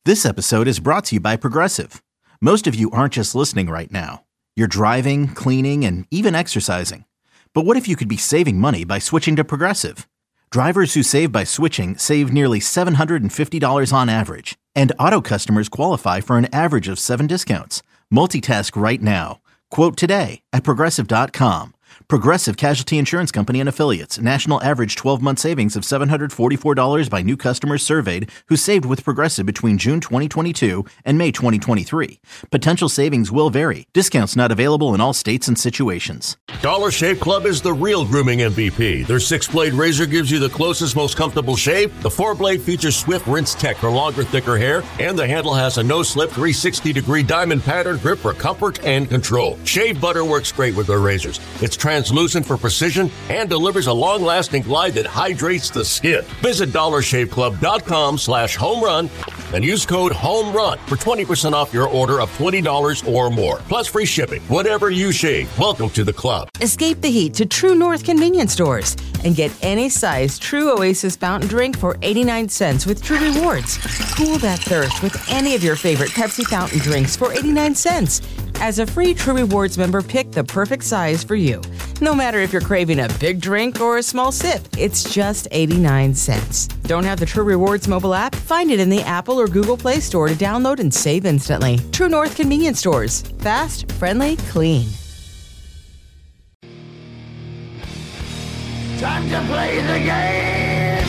This episode is brought to you by Progressive. Most of you aren't just listening right now. You're driving, cleaning, and even exercising. But what if you could be saving money by switching to Progressive? Drivers who save by switching save nearly $750 on average. And auto customers qualify for an average of 7 discounts. Multitask right now. Quote today at Progressive.com. Progressive Casualty Insurance Company and Affiliates. National average 12-month savings of $744 by new customers surveyed who saved with Progressive between June 2022 and May 2023. Potential savings will vary. Discounts not available in all states and situations. Dollar Shave Club is the real grooming MVP. Their 6-blade razor gives you the closest, most comfortable shave. The 4-blade features swift rinse tech for longer, thicker hair. And the handle has a no-slip 360-degree diamond pattern grip for comfort and control. Shave butter works great with their razors. It's translucent for precision and delivers a long-lasting glide that hydrates the skin. Visit DollarShaveClub.com/homerun and use code HOMERUN for 20% off your order of $20 or more. Plus free shipping. Whatever you shave, welcome to the club. Escape the heat to True North convenience stores and get any size True Oasis fountain drink for 89 cents with True Rewards. Cool that thirst with any of your favorite Pepsi fountain drinks for 89 cents. As a free True Rewards member, pick the perfect size for you. No matter if you're craving a big drink or a small sip, it's just 89 cents. Don't have the True Rewards mobile app? Find it in the Apple or Google Play Store to download and save instantly. True North convenience stores. Fast, friendly, clean. Time to play the game!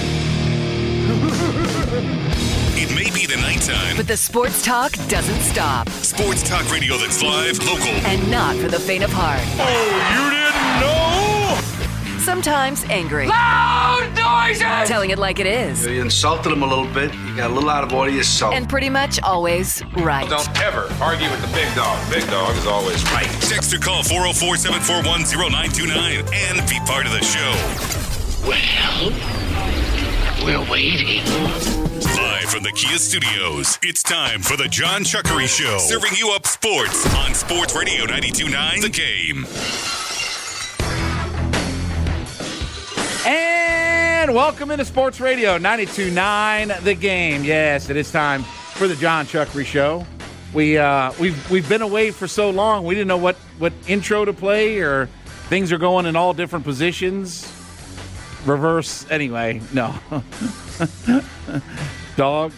It may be the nighttime, but the sports talk doesn't stop. Sports talk radio that's live, local, and not for the faint of heart. Oh, you didn't know? Sometimes angry. Loud noises! Telling it like it is. You insulted him a little bit. You got a little out of order yourself. And pretty much always right. Don't ever argue with the big dog. Big dog is always right. Text or call 404-741-0929 and be part of the show. Well, we're waiting. Live from the Kia Studios, it's time for the John Chuckery Show. Serving you up sports on Sports Radio 92.9 The Game. And welcome into Sports Radio 92.9 The Game. Yes, it is time for the John Chuckery Show. We've been away for so long, we didn't know what intro to play, or things are going in all different positions. Reverse, anyway, no. Dog?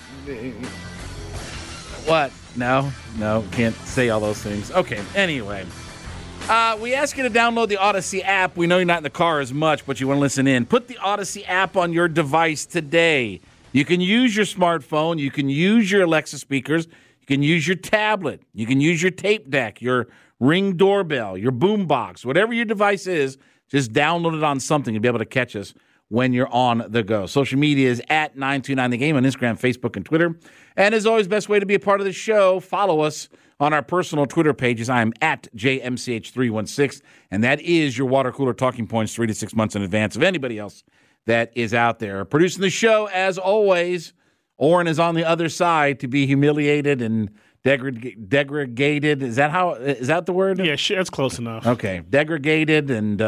What? No, can't say all those things. Okay, anyway. We ask you to download the Odyssey app. We know you're not in the car as much, but you want to listen in. Put the Odyssey app on your device today. You can use your smartphone. You can use your Alexa speakers. You can use your tablet. You can use your tape deck, your Ring doorbell, your boombox, whatever your device is, just download it on something and be able to catch us when you're on the go. Social media is at 929 The Game on Instagram, Facebook, and Twitter. And as always, best way to be a part of the show, follow us on our personal Twitter pages. I'm at JMCH316, and that is your water cooler talking points 3 to 6 months in advance of anybody else that is out there. Producing the show, as always, Oren is on the other side to be humiliated and degraded. Is that the word? Yeah, that's close enough. Okay. Degraded and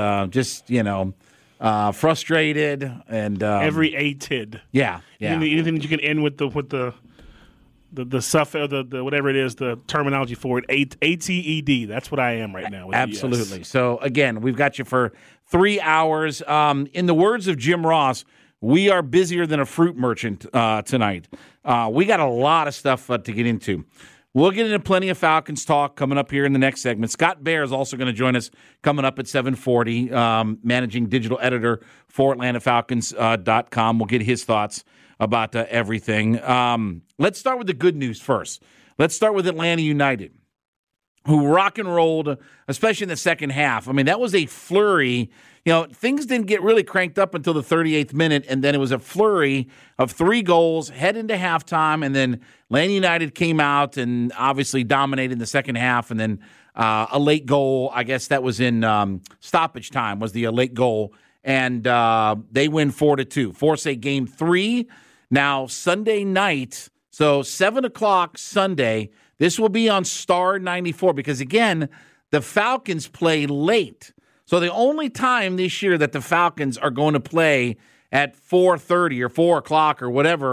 frustrated and every ated. Yeah. Anything that you can end with the stuff or the whatever it is, the terminology for it. ATED. That's what I am right now. Absolutely. So again, we've got you for 3 hours. In the words of Jim Ross, we are busier than a fruit merchant tonight. We got a lot of stuff to get into. We'll get into plenty of Falcons talk coming up here in the next segment. Scott Bair is also going to join us coming up at 7:40, managing digital editor for AtlantaFalcons.com. We'll get his thoughts about everything. Let's start with the good news first. Let's start with Atlanta United, who rock and rolled, especially in the second half. I mean, that was a flurry. You know, things didn't get really cranked up until the 38th minute, and then it was a flurry of 3 goals, head into halftime, and then Atlanta United came out and obviously dominated in the second half, and then a late goal, I guess that was in stoppage time, was the late goal, and they win 4-2. Force a game 3. Now, Sunday night, so 7 o'clock Sunday, this will be on Star 94 because, again, the Falcons play late. So the only time this year that the Falcons are going to play at 4:30 or 4 o'clock or whatever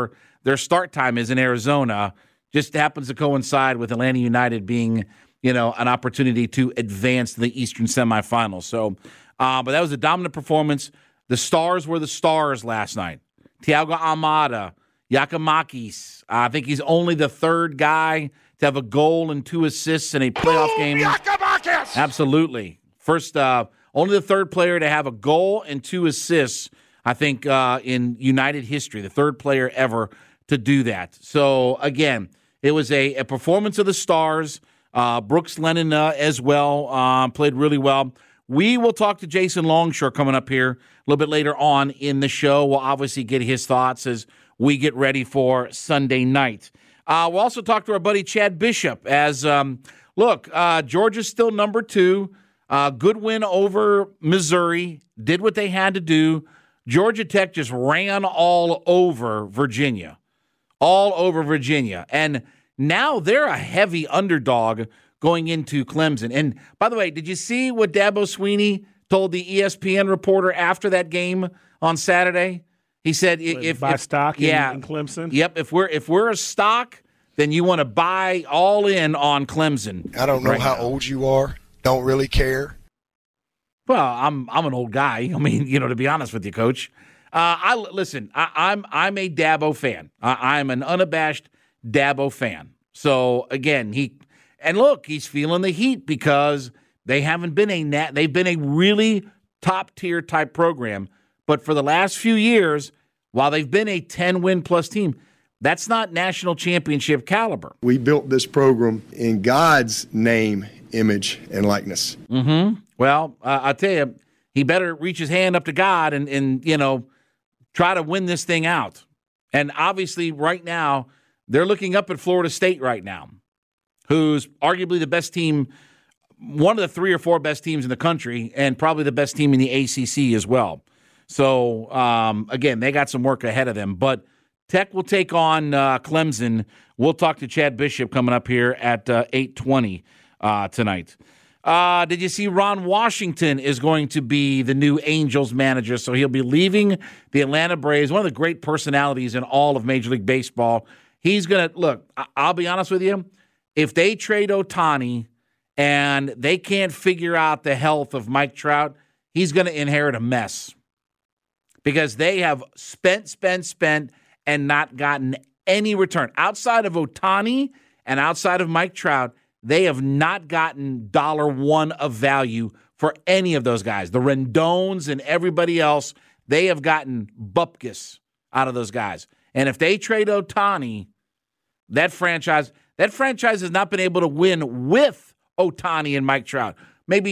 their start time is in Arizona. Just happens to coincide with Atlanta United being, an opportunity to advance to the Eastern semifinals. So, but that was a dominant performance. The stars were the stars last night. Thiago Almada, Giakoumakis. I think he's only the third guy to have a goal and 2 assists in a playoff game. Giakoumakis! Absolutely. First, only the third player to have a goal and 2 assists, I think, in United history. The third player ever to do that. So, again, it was a performance of the stars. Brooks Lennon as well played really well. We will talk to Jason Longshore coming up here a little bit later on in the show. We'll obviously get his thoughts as we get ready for Sunday night. We'll also talk to our buddy Chad Bishop as, Georgia's still number 2. Good win over Missouri. Did what they had to do. Georgia Tech just ran all over Virginia. And now they're a heavy underdog going into Clemson. And by the way, did you see what Dabo Swinney told the ESPN reporter after that game on Saturday? He said, "If buy stock in Clemson." Yep. If we're a stock, then you want to buy all in on Clemson." I don't know how old you are. Don't really care. Well, I'm an old guy. I mean, to be honest with you, Coach. I'm a Dabo fan. I'm an unabashed Dabo fan. So again, he's feeling the heat because they haven't been they've been a really top tier type program, but for the last few years, while they've been a 10-win plus team, that's not national championship caliber. We built this program in God's name, image, and likeness. Mm-hmm. Well, I tell you, he better reach his hand up to God and try to win this thing out. And obviously, right now, they're looking up at Florida State right now, who's arguably the best team, one of the 3 or 4 best teams in the country, and probably the best team in the ACC as well. So, again, they got some work ahead of them. But Tech will take on Clemson. We'll talk to Chad Bishop coming up here at 8:20 tonight. Did you see Ron Washington is going to be the new Angels manager? So he'll be leaving the Atlanta Braves, one of the great personalities in all of Major League Baseball. He's going to, look, I'll be honest with you, if they trade Ohtani and they can't figure out the health of Mike Trout, he's going to inherit a mess because they have spent, and not gotten any return. Outside of Ohtani and outside of Mike Trout, they have not gotten $1 of value for any of those guys. The Rendones and everybody else, they have gotten bupkis out of those guys. And if they trade Ohtani, that franchise has not been able to win with Ohtani and Mike Trout. Maybe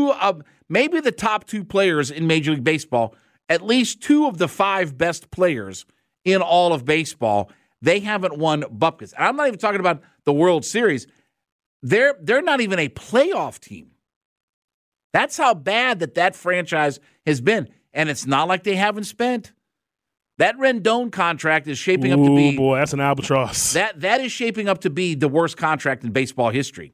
the top 2 players in Major League Baseball, at least 2 of the 5 best players in all of baseball, they haven't won bupkis. And I'm not even talking about the World Series. They're not even a playoff team. That's how bad that franchise has been. And it's not like they haven't spent. That Rendon contract is shaping up to be... Oh, boy, that's an albatross. That is shaping up to be the worst contract in baseball history.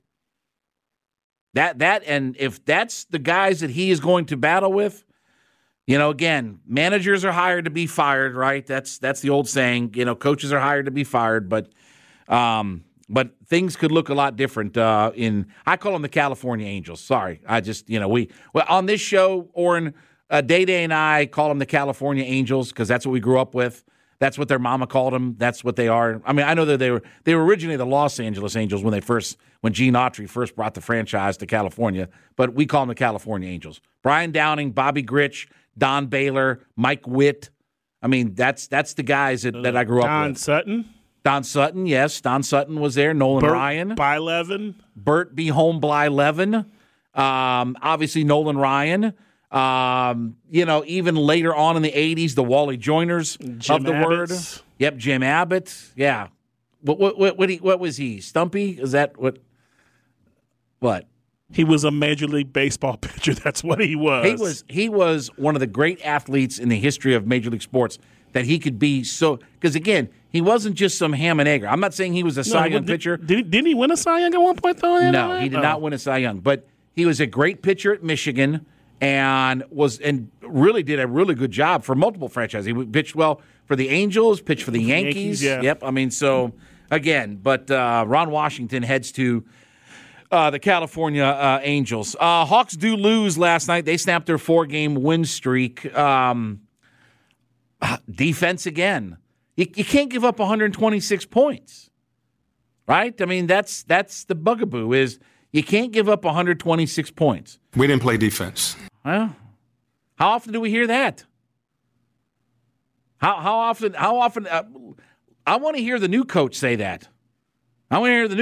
And if that's the guys that he is going to battle with, again, managers are hired to be fired, right? That's the old saying. Coaches are hired to be fired, but things could look a lot different I call them the California Angels. Sorry. I just, on this show, Orrin, Day and I call them the California Angels because that's what we grew up with. That's what their mama called them. That's what they are. I mean, I know that they were originally the Los Angeles Angels when Gene Autry first brought the franchise to California, but we call them the California Angels. Brian Downing, Bobby Grich, Don Baylor, Mike Witt. I mean, that's the guys that I grew up with. Don Sutton, yes. Don Sutton was there. Nolan Ryan. Bert B. Holmby-Levin. Obviously, Nolan Ryan. Even later on in the 80s, the Wally Joyners of the word. Yep, Jim Abbott. Yeah. What was he? Stumpy? Is that what? What? He was a Major League Baseball pitcher. That's what he was. He was one of the great athletes in the history of Major League sports that he could be so – because, again, he wasn't just some ham and egger. I'm not saying he was a Cy Young pitcher. Didn't he win a Cy Young at one point, though? No, he did not win a Cy Young. But he was a great pitcher at Michigan, and really did a really good job for multiple franchises. He pitched well for the Angels, pitched for the Yankees. Yeah. Yep. I mean, so again, but Ron Washington heads to the California Angels. Hawks do lose last night. They snapped their 4-game win streak. Defense again. You can't give up 126 points, right? I mean, that's the bugaboo is you can't give up 126 points. We didn't play defense. Well, how often do we hear that? How often? I want to hear the new coach say that. I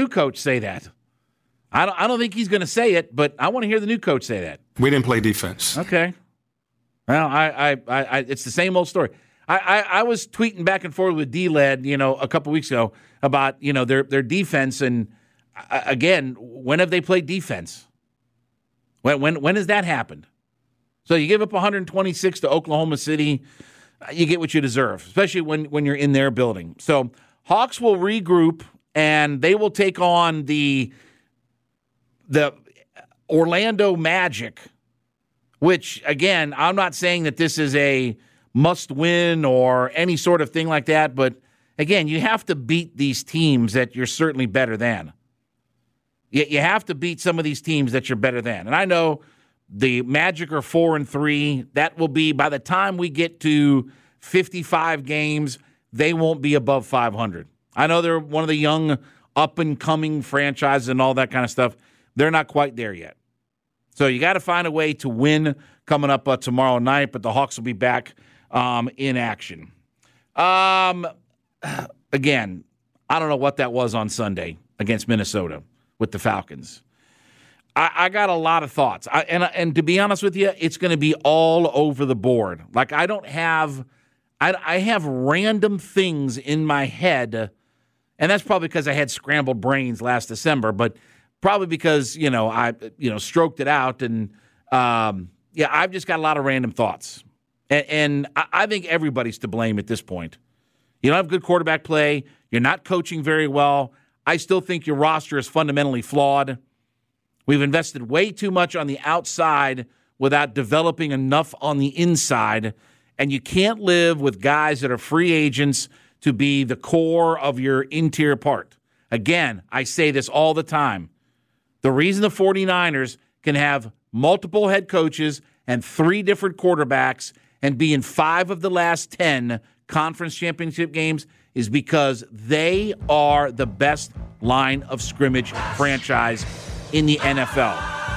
don't think he's going to say it, but I want to hear the new coach say that. We didn't play defense. Okay. Well, I it's the same old story. I was tweeting back and forth with D-Led, a couple weeks ago about, their defense. And again, when have they played defense? When has that happened? So you give up 126 to Oklahoma City, you get what you deserve, especially when you're in their building. So Hawks will regroup and they will take on the Orlando Magic, which, again, I'm not saying that this is a must-win or any sort of thing like that, but, again, you have to beat these teams that you're certainly better than. You have to beat some of these teams that you're better than. And I know the Magic are 4-3. That will be, by the time we get to 55 games, they won't be above 500. I know they're one of the young, up-and-coming franchises and all that kind of stuff. They're not quite there yet. So you got to find a way to win coming up tomorrow night, but the Hawks will be back in action. Again, I don't know what that was on Sunday against Minnesota with the Falcons. I got a lot of thoughts. And to be honest with you, it's going to be all over the board. Like I have random things in my head, and that's probably because I had scrambled brains last December, but probably because, I stroked it out. And, I've just got a lot of random thoughts. And I think everybody's to blame at this point. You don't have good quarterback play. You're not coaching very well. I still think your roster is fundamentally flawed. We've invested way too much on the outside without developing enough on the inside. And you can't live with guys that are free agents to be the core of your interior part. Again, I say this all the time. The reason the 49ers can have multiple head coaches and 3 different quarterbacks and be in 5 of the last 10 conference championship games is because they are the best line of scrimmage franchise in the NFL.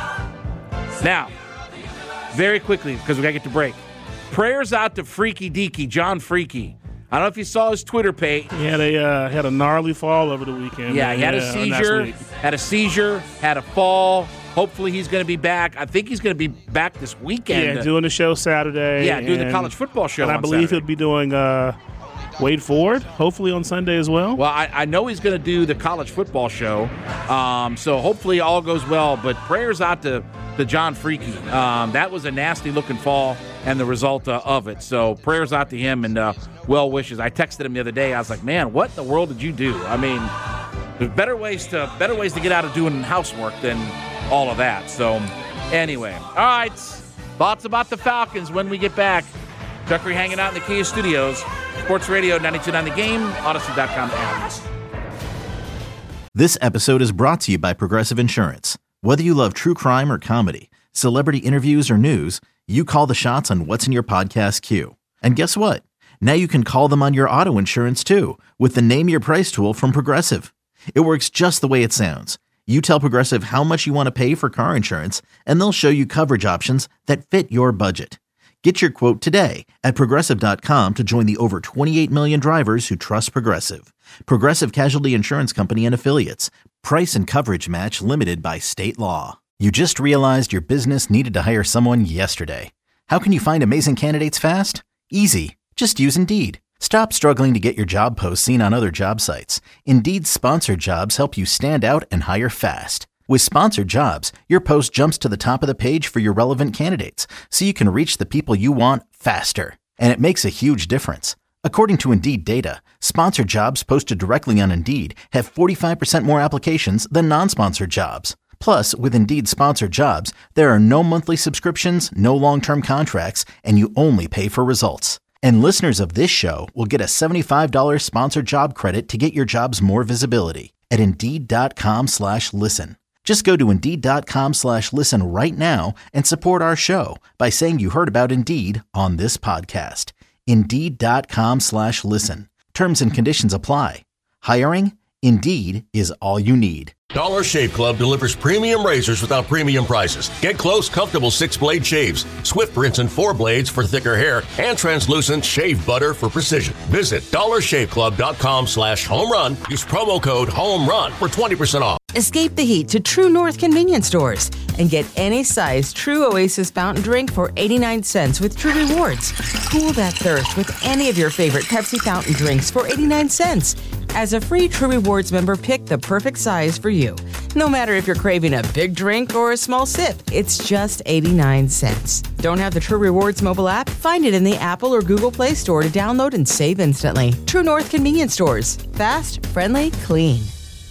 Now, very quickly, because we got to get to break, prayers out to Freaky Deaky, John Freaky. I don't know if you saw his Twitter page. Yeah, they had a gnarly fall over the weekend. Yeah, he had a seizure, had a fall. Hopefully he's going to be back. I think he's going to be back this weekend. Yeah, doing the show Saturday. Yeah, doing the college football show and on I believe Saturday. He'll be doing Wade Ford, hopefully on Sunday as well. Well, I know he's going to do the college football show, so hopefully all goes well. But prayers out to John Freaky. That was a nasty-looking fall and the result of it. So prayers out to him and well wishes. I texted him the other day. I was like, man, what in the world did you do? I mean, there's better ways to get out of doing housework than all of that. So anyway, all right. Thoughts about the Falcons when we get back. Chuckery hanging out in the Kia Studios. Sports Radio 92.9 The Game, Odyssey.com app. This episode is brought to you by Progressive Insurance. Whether you love true crime or comedy, celebrity interviews or news, you call the shots on what's in your podcast queue. And guess what? Now you can call them on your auto insurance too with the Name Your Price tool from Progressive. It works just the way it sounds. You tell Progressive how much you want to pay for car insurance, and they'll show you coverage options that fit your budget. Get your quote today at Progressive.com to join the over 28 million drivers who trust Progressive. Progressive Casualty Insurance Company and Affiliates. Price and coverage match limited by state law. You just realized your business needed to hire someone yesterday. How can you find amazing candidates fast? Easy. Just use Indeed. Stop struggling to get your job posts seen on other job sites. Indeed's sponsored jobs help you stand out and hire fast. With sponsored jobs, your post jumps to the top of the page for your relevant candidates, so you can reach the people you want faster. And it makes a huge difference. According to Indeed data, sponsored jobs posted directly on Indeed have 45% more applications than non-sponsored jobs. Plus, with Indeed Sponsored Jobs, there are no monthly subscriptions, no long-term contracts, and you only pay for results. And listeners of this show will get a $75 sponsored job credit to get your jobs more visibility at Indeed.com/listen. Just go to Indeed.com/listen right now and support our show by saying you heard about Indeed on this podcast. Indeed.com/listen. Terms and conditions apply. Hiring? Indeed is all you need. Dollar Shave Club delivers premium razors without premium prices. Get close, comfortable 6-blade shaves, swift rinse and 4 blades for thicker hair, and translucent shave butter for precision. Visit dollarshaveclub.com/home-run. Use promo code HOME-RUN for 20% off. Escape the heat to True North convenience stores and get any size True Oasis fountain drink for 89 cents with True Rewards. Cool that thirst with any of your favorite Pepsi fountain drinks for 89 cents. As a free True Rewards member, pick the perfect size for you. No matter if you're craving a big drink or a small sip, it's just 89 cents. Don't have the True Rewards mobile app? Find it in the Apple or Google Play Store to download and save instantly. True North convenience stores. Fast, friendly, clean.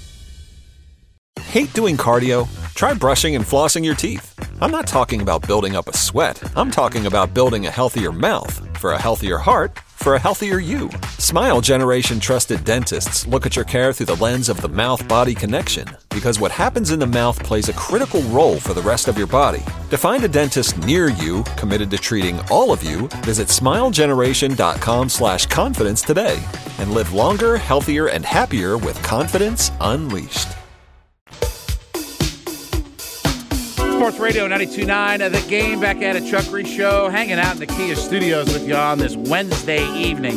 Hate doing cardio? Try brushing and flossing your teeth. I'm not talking about building up a sweat. I'm talking about building a healthier mouth for a healthier heart for a healthier you. Smile Generation trusted dentists look at your care through the lens of the mouth-body connection, because what happens in the mouth plays a critical role for the rest of your body. To find a dentist near you committed to treating all of you, visit smilegeneration.com/confidence today and live longer, healthier, and happier with confidence unleashed. Sports Radio 92.9, The Game, back at a Chuckery Show, hanging out in the Kia studios with you on this Wednesday evening.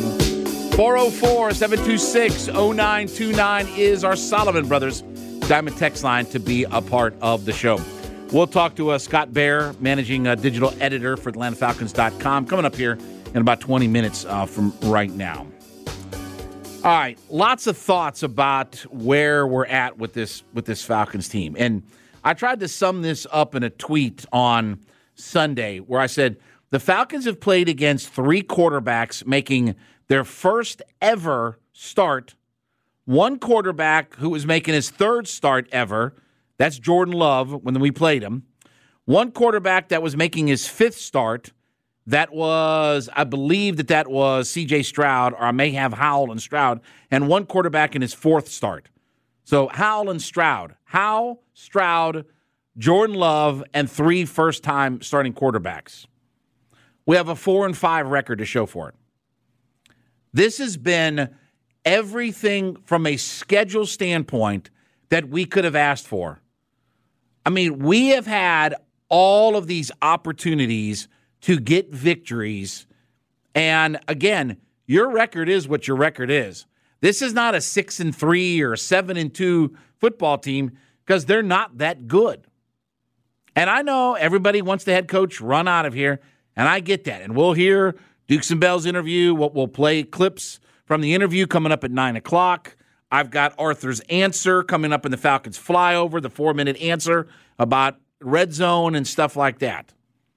404-726-0929 is our Solomon Brothers Diamond text line to be a part of the show. We'll talk to Scott Bair, managing digital editor for AtlantaFalcons.com, coming up here in about 20 minutes from right now. All right, lots of thoughts about where we're at with this Falcons team. And I tried to sum this up in a tweet on Sunday where I said the Falcons have played against 3 quarterbacks making their first ever start. One quarterback who was making his 3rd start ever, that's Jordan Love when we played him. One quarterback that was making his 5th start, that was, I believe that was C.J. Stroud, or I may have Howell and Stroud, and one quarterback in his 4th start. So Howell and Stroud. Howell, Stroud, Jordan Love, and 3 first-time starting quarterbacks. We have a 4-5 record to show for it. This has been everything from a schedule standpoint that we could have asked for. I mean, we have had all of these opportunities to get victories. And again, your record is what your record is. This is not a 6-3 or a 7-2 football team because they're not that good. And I know everybody wants the head coach run out of here, and I get that. And we'll hear Dukes and Bell's interview. We'll play clips from the interview coming up at 9 o'clock. I've got Arthur's answer coming up in the Falcons flyover, the 4-minute answer about red zone and stuff like that.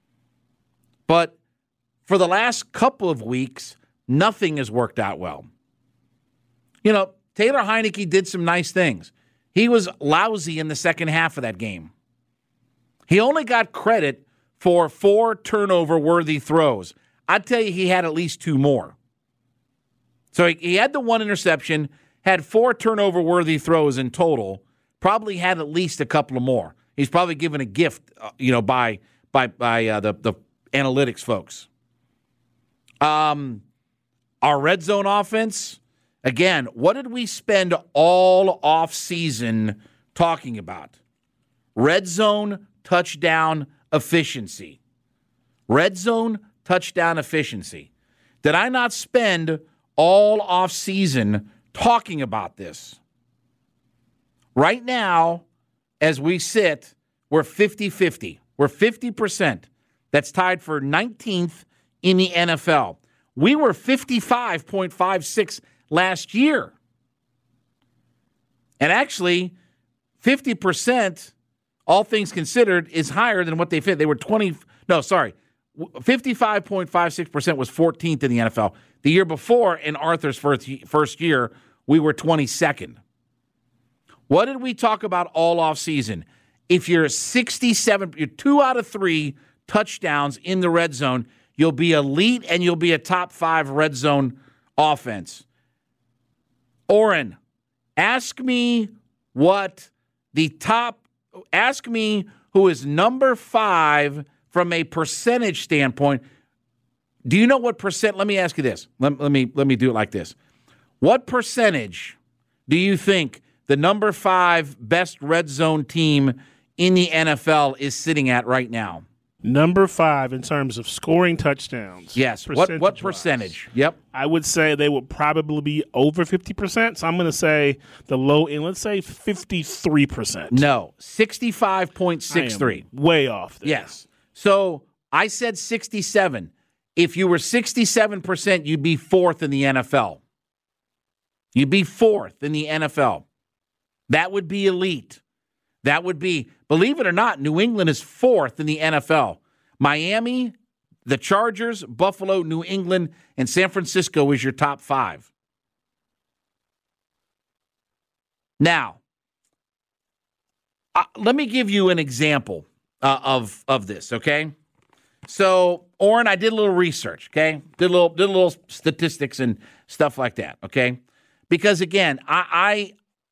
But for the last couple of weeks, nothing has worked out well. You know, Taylor Heineke did some nice things. He was lousy in the second half of that game. He only got credit for 4 turnover-worthy throws. I'd tell you he had at least 2 more. So he had the 1 interception, had 4 turnover-worthy throws in total, probably had at least a couple of more. He's probably given a gift, by the analytics folks. Our red zone offense, again, what did we spend all off-season talking about? Red zone touchdown efficiency. Red zone touchdown efficiency. Did I not spend all off-season talking about this? Right now, as we sit, we're 50-50. We're 50%. That's tied for 19th in the NFL. We were 55.56 last year. And actually, 50%, all things considered, is higher than what they fit. They were 55.56% was 14th in the NFL. The year before, in Arthur's first year, we were 22nd. What did we talk about all offseason? if you're 67, you're 2 out of 3 touchdowns in the red zone, you'll be elite and you'll be a top 5 red zone offense. Oren, ask me who is number 5 from a percentage standpoint. Do you know what percent? Let me ask you this. Let me do it like this. What percentage do you think the number 5 best red zone team in the NFL is sitting at right now? Number 5 in terms of scoring touchdowns. Yes. What percentage? Yep. I would say they would probably be over 50%. So I'm going to say the low end, let's say 53%. No, 65.63. Way off there. Yes. So I said 67. If you were 67%, you'd be 4th in the NFL. You'd be 4th in the NFL. That would be elite. That would be, believe it or not, New England is 4th in the NFL. Miami, the Chargers, Buffalo, New England, and San Francisco is your top 5. Now, let me give you an example of this, okay? So, Oren, I did a little research, okay? Did a little statistics and stuff like that, okay? Because, again, I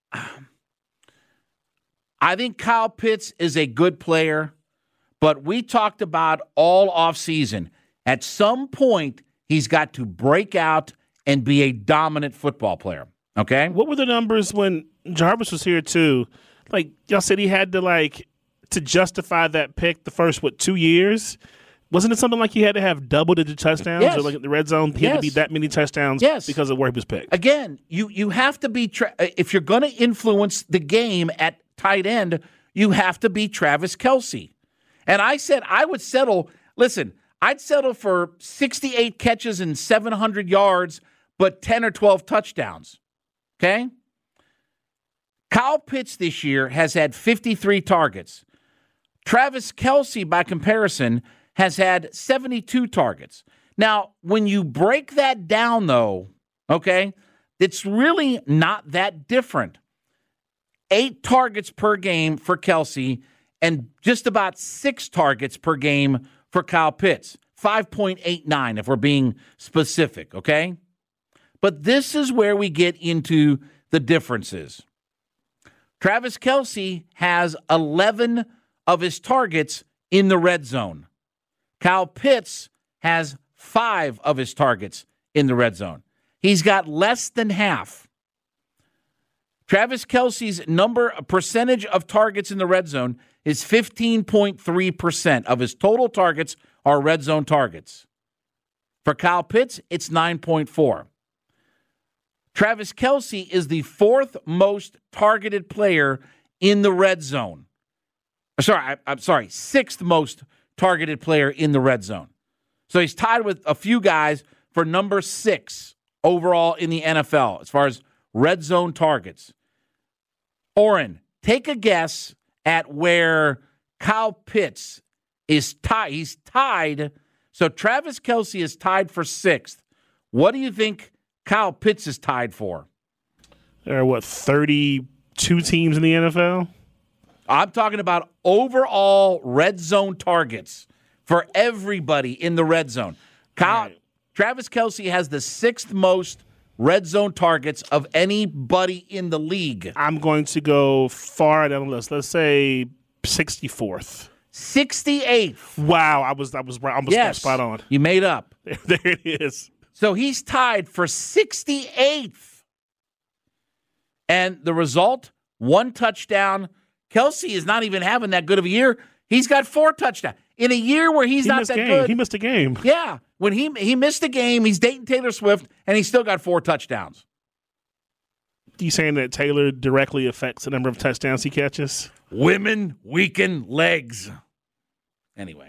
think Kyle Pitts is a good player, but we talked about all offseason. At some point, he's got to break out and be a dominant football player, okay? What were the numbers when Jarvis was here, too? Like, y'all said he had to justify that pick the first, 2 years? Wasn't it something like he had to have double-digit touchdowns? Yes. Or like in the red zone, he had to be that many touchdowns because of where he was picked? Again, you have to be if you're going to influence the game at tight end, you have to be Travis Kelce. And I said I would settle. Listen, I'd settle for 68 catches and 700 yards, but 10 or 12 touchdowns. Okay? Kyle Pitts this year has had 53 targets. Travis Kelce, by comparison, has had 72 targets. Now, when you break that down, though, okay, it's really not that different. 8 targets per game for Kelce and just about 6 targets per game for Kyle Pitts. 5.89 if we're being specific, okay? But this is where we get into the differences. Travis Kelce has 11 of his targets in the red zone. Kyle Pitts has 5 of his targets in the red zone. He's got less than half. Travis Kelce's percentage of targets in the red zone is 15.3% of his total targets are red zone targets. For Kyle Pitts, it's 9.4. Travis Kelce is the 4th most targeted player in the red zone. I'm sorry, 6th most targeted player in the red zone. So he's tied with a few guys for number 6 overall in the NFL as far as red zone targets. Oren, take a guess at where Kyle Pitts is tied. He's tied. So Travis Kelce is tied for 6th. What do you think Kyle Pitts is tied for? There are, 32 teams in the NFL? I'm talking about overall red zone targets for everybody in the red zone. Travis Kelce has the 6th most red zone targets of anybody in the league. I'm going to go far down the list. Let's say 64th. 68th. Wow, I was right. Almost spot on. You made up. There it is. So he's tied for 68th. And the result, 1 touchdown. Kelce is not even having that good of a year. He's got 4 touchdowns. In a year where he's not that good. He missed a game. Yeah. When he missed a game, he's dating Taylor Swift, and he's still got 4 touchdowns. You saying that Taylor directly affects the number of touchdowns he catches? Women weaken legs. Anyway.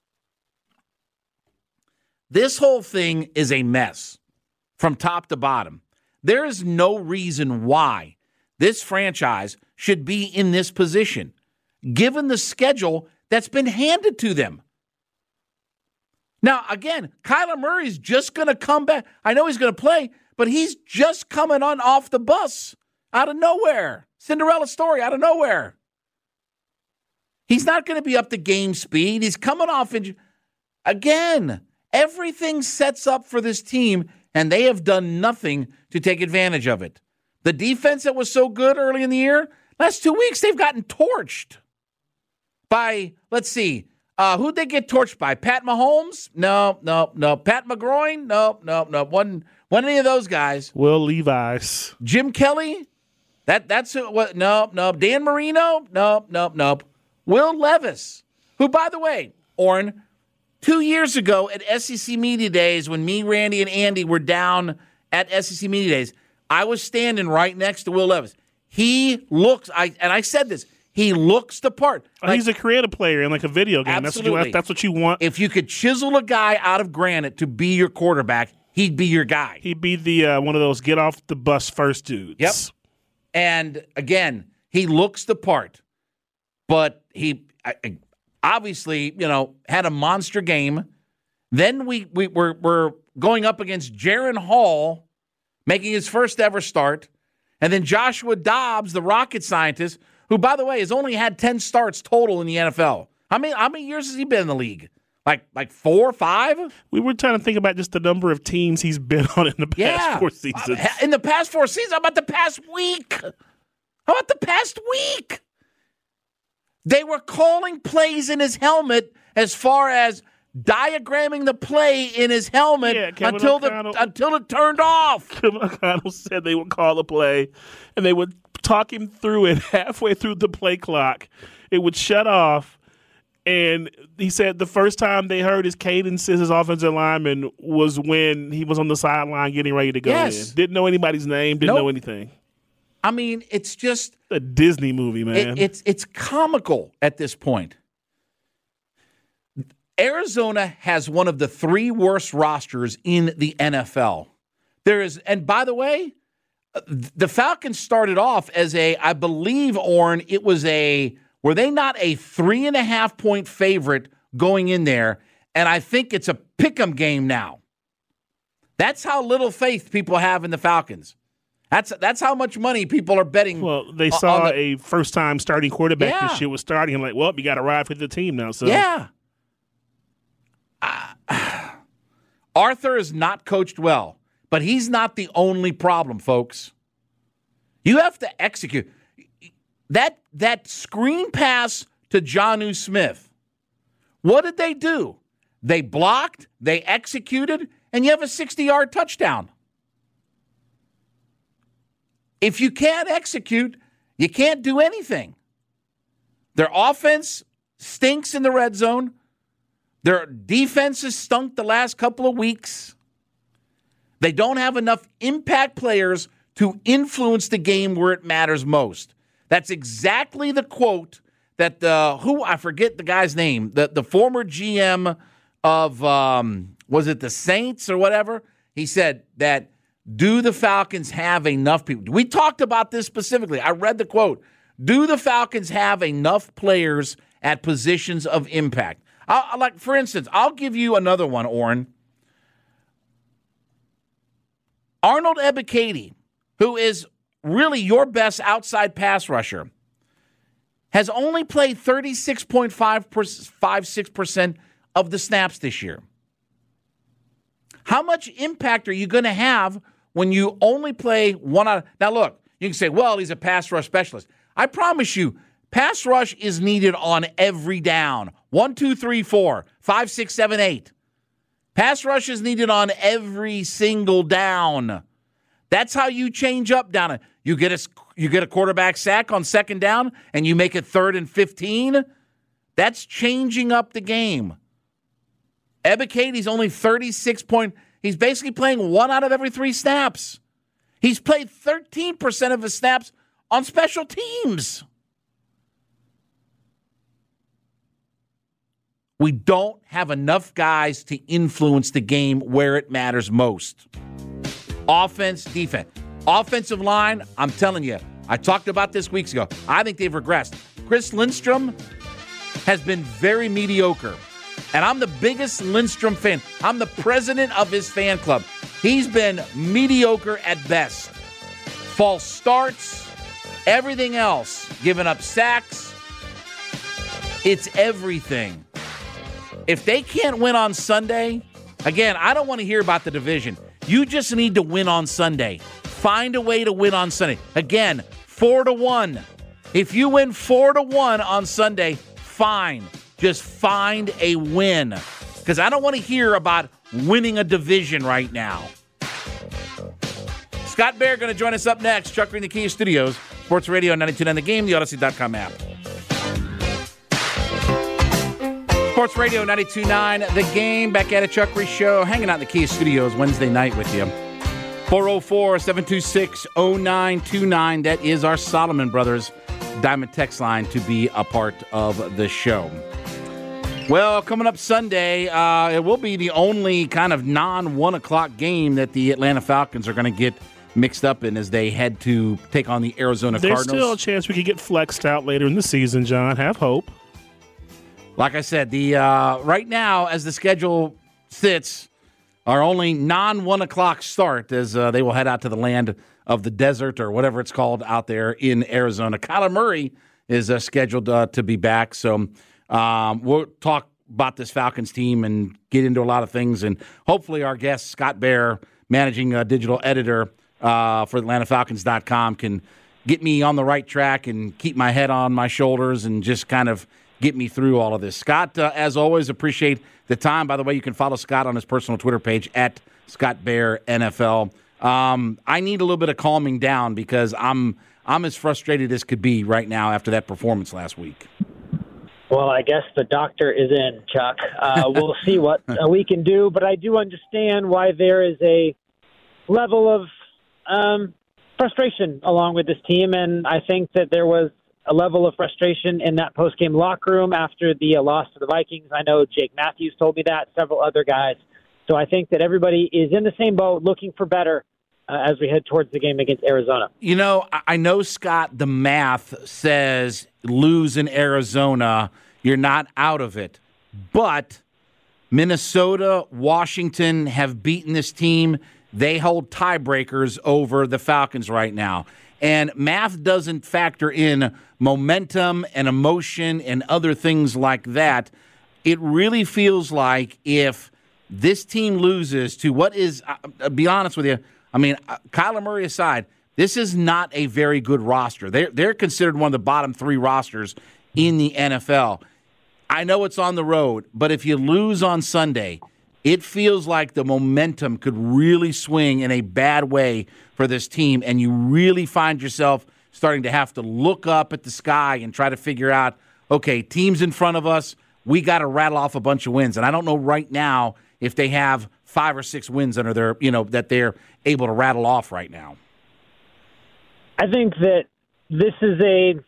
This whole thing is a mess from top to bottom. There is no reason why this franchise should be in this position, given the schedule that's been handed to them. Now, again, Kyler Murray's just going to come back. I know he's going to play, but he's just coming on off the bus out of nowhere. Cinderella story out of nowhere. He's not going to be up to game speed. He's coming off injury. Again, everything sets up for this team, and they have done nothing to take advantage of it. The defense that was so good early in the year, last 2 weeks, they've gotten torched by, let's see, who'd they get torched by? Pat Mahomes? No. Pat McGroin? No. Wasn't any of those guys. Will Levis. Jim Kelly? That's what? No. Dan Marino? No. Will Levis, who, by the way, Orrin, 2 years ago at SEC Media Days, when me, Randy, and Andy were down at SEC Media Days, I was standing right next to Will Levis. He looks, I said this, he looks the part. Like, he's a creative player in like a video game. Absolutely. That's what you want. If you could chisel a guy out of granite to be your quarterback, he'd be your guy. He'd be the one of those get off the bus first dudes. Yep. And again, he looks the part, but he obviously, had a monster game. Then we're going up against Jaron Hall, making his first ever start, and then Joshua Dobbs, the rocket scientist, who, by the way, has only had 10 starts total in the NFL. How many years has he been in the league? Like 4 or 5? We were trying to think about just the number of teams he's been on in the past 4 seasons. In the past 4 seasons? How about the past week? They were calling plays in his helmet as far as diagramming the play in his helmet until it turned off. Kevin O'Connell said they would call a play, and they would talk him through it halfway through the play clock. It would shut off. And he said the first time they heard his cadences as offensive lineman was when he was on the sideline getting ready to go in. Didn't know anybody's name, didn't know anything. I mean, it's just a Disney movie, man. It's comical at this point. Arizona has one of the 3 worst rosters in the NFL. And by the way, the Falcons started off as I believe, Orrin, were they not a 3.5-point favorite going in there? And I think it's a pick'em game now. That's how little faith people have in the Falcons. That's how much money people are betting. Well, they saw a first-time starting quarterback this year was starting. I'm like, well, you got to ride for the team now. So yeah. Arthur is not coached well, but he's not the only problem, folks. You have to execute. That screen pass to Jonnu Smith, what did they do? They blocked, they executed, and you have a 60-yard touchdown. If you can't execute, you can't do anything. Their offense stinks in the red zone. Their defense has stunk the last couple of weeks. They don't have enough impact players to influence the game where it matters most. That's exactly the quote that I forget the guy's name, the former GM of, was it the Saints or whatever? He said that, do the Falcons have enough people? We talked about this specifically. I read the quote. Do the Falcons have enough players at positions of impact? For instance, I'll give you another one, Orrin. Arnold Ebiketie, who is really your best outside pass rusher, has only played 36.56% of the snaps this year. How much impact are you going to have when you only play one out? Now, look, you can say, well, he's a pass rush specialist. I promise you, pass rush is needed on every down. 1, 2, 3, 4, 5, 6, 7, 8. Pass rush is needed on every single down. That's how you change up down. You get a quarterback sack on second down, and you make it 3rd and 15. That's changing up the game. Ebiketie's only 36 point. He's basically playing 1 out of every 3 snaps. He's played 13% of his snaps on special teams. We don't have enough guys to influence the game where it matters most. Offense, defense. Offensive line, I'm telling you, I talked about this weeks ago. I think they've regressed. Chris Lindstrom has been very mediocre. And I'm the biggest Lindstrom fan. I'm the president of his fan club. He's been mediocre at best. False starts, everything else. Giving up sacks. It's everything. If they can't win on Sunday, again, I don't want to hear about the division. You just need to win on Sunday. Find a way to win on Sunday. Again, 4-1. If you win 4-1 on Sunday, fine. Just find a win. Because I don't want to hear about winning a division right now. Scott Bair going to join us up next. Chuck Green, the Kia Studios. Sports Radio 92.9 The Game, the Odyssey.com app. Sports Radio 92.9 The Game. Back at a Chuck Green Show. Hanging out in the Kia Studios Wednesday night with you. 404-726-0929. That is our Solomon Brothers Diamond text line to be a part of the show. Well, coming up Sunday, it will be the only kind of non-1 o'clock game that the Atlanta Falcons are going to get mixed up in as they head to take on the Arizona Cardinals. There's still a chance we could get flexed out later in the season, John. Have hope. Like I said, the right now, as the schedule sits, our only non-1 o'clock start as they will head out to the land of the desert or whatever it's called out there in Arizona. Kyler Murray is scheduled to be back, so we'll talk about this Falcons team and get into a lot of things. And hopefully our guest, Scott Bair, managing digital editor for AtlantaFalcons.com, can get me on the right track and keep my head on my shoulders and just kind of get me through all of this. Scott, as always, appreciate the time. By the way, you can follow Scott on his personal Twitter page at Scott Bair NFL. I need a little bit of calming down because I'm as frustrated as could be right now after that performance last week. Well, I guess the doctor is in, Chuck. We'll see what we can do, but I do understand why there is a level of frustration along with this team, and I think that there was a level of frustration in that post-game locker room after the loss to the Vikings. I know Jake Matthews told me that, several other guys. So I think that everybody is in the same boat looking for better as we head towards the game against Arizona. You know, I know, Scott, the math says lose in Arizona, you're not out of it. But Minnesota, Washington have beaten this team. They hold tiebreakers over the Falcons right now. And math doesn't factor in momentum and emotion and other things like that. It really feels like if this team loses to what is, I'll be honest with you, I mean, Kyler Murray aside, this is not a very good roster. They're considered one of the bottom 3 rosters in the NFL. I know it's on the road, but if you lose on Sunday, it feels like the momentum could really swing in a bad way for this team, and you really find yourself starting to have to look up at the sky and try to figure out, okay, teams in front of us, we got to rattle off a bunch of wins. And I don't know right now if they have 5 or 6 wins under their, that they're able to rattle off right now. I think that this is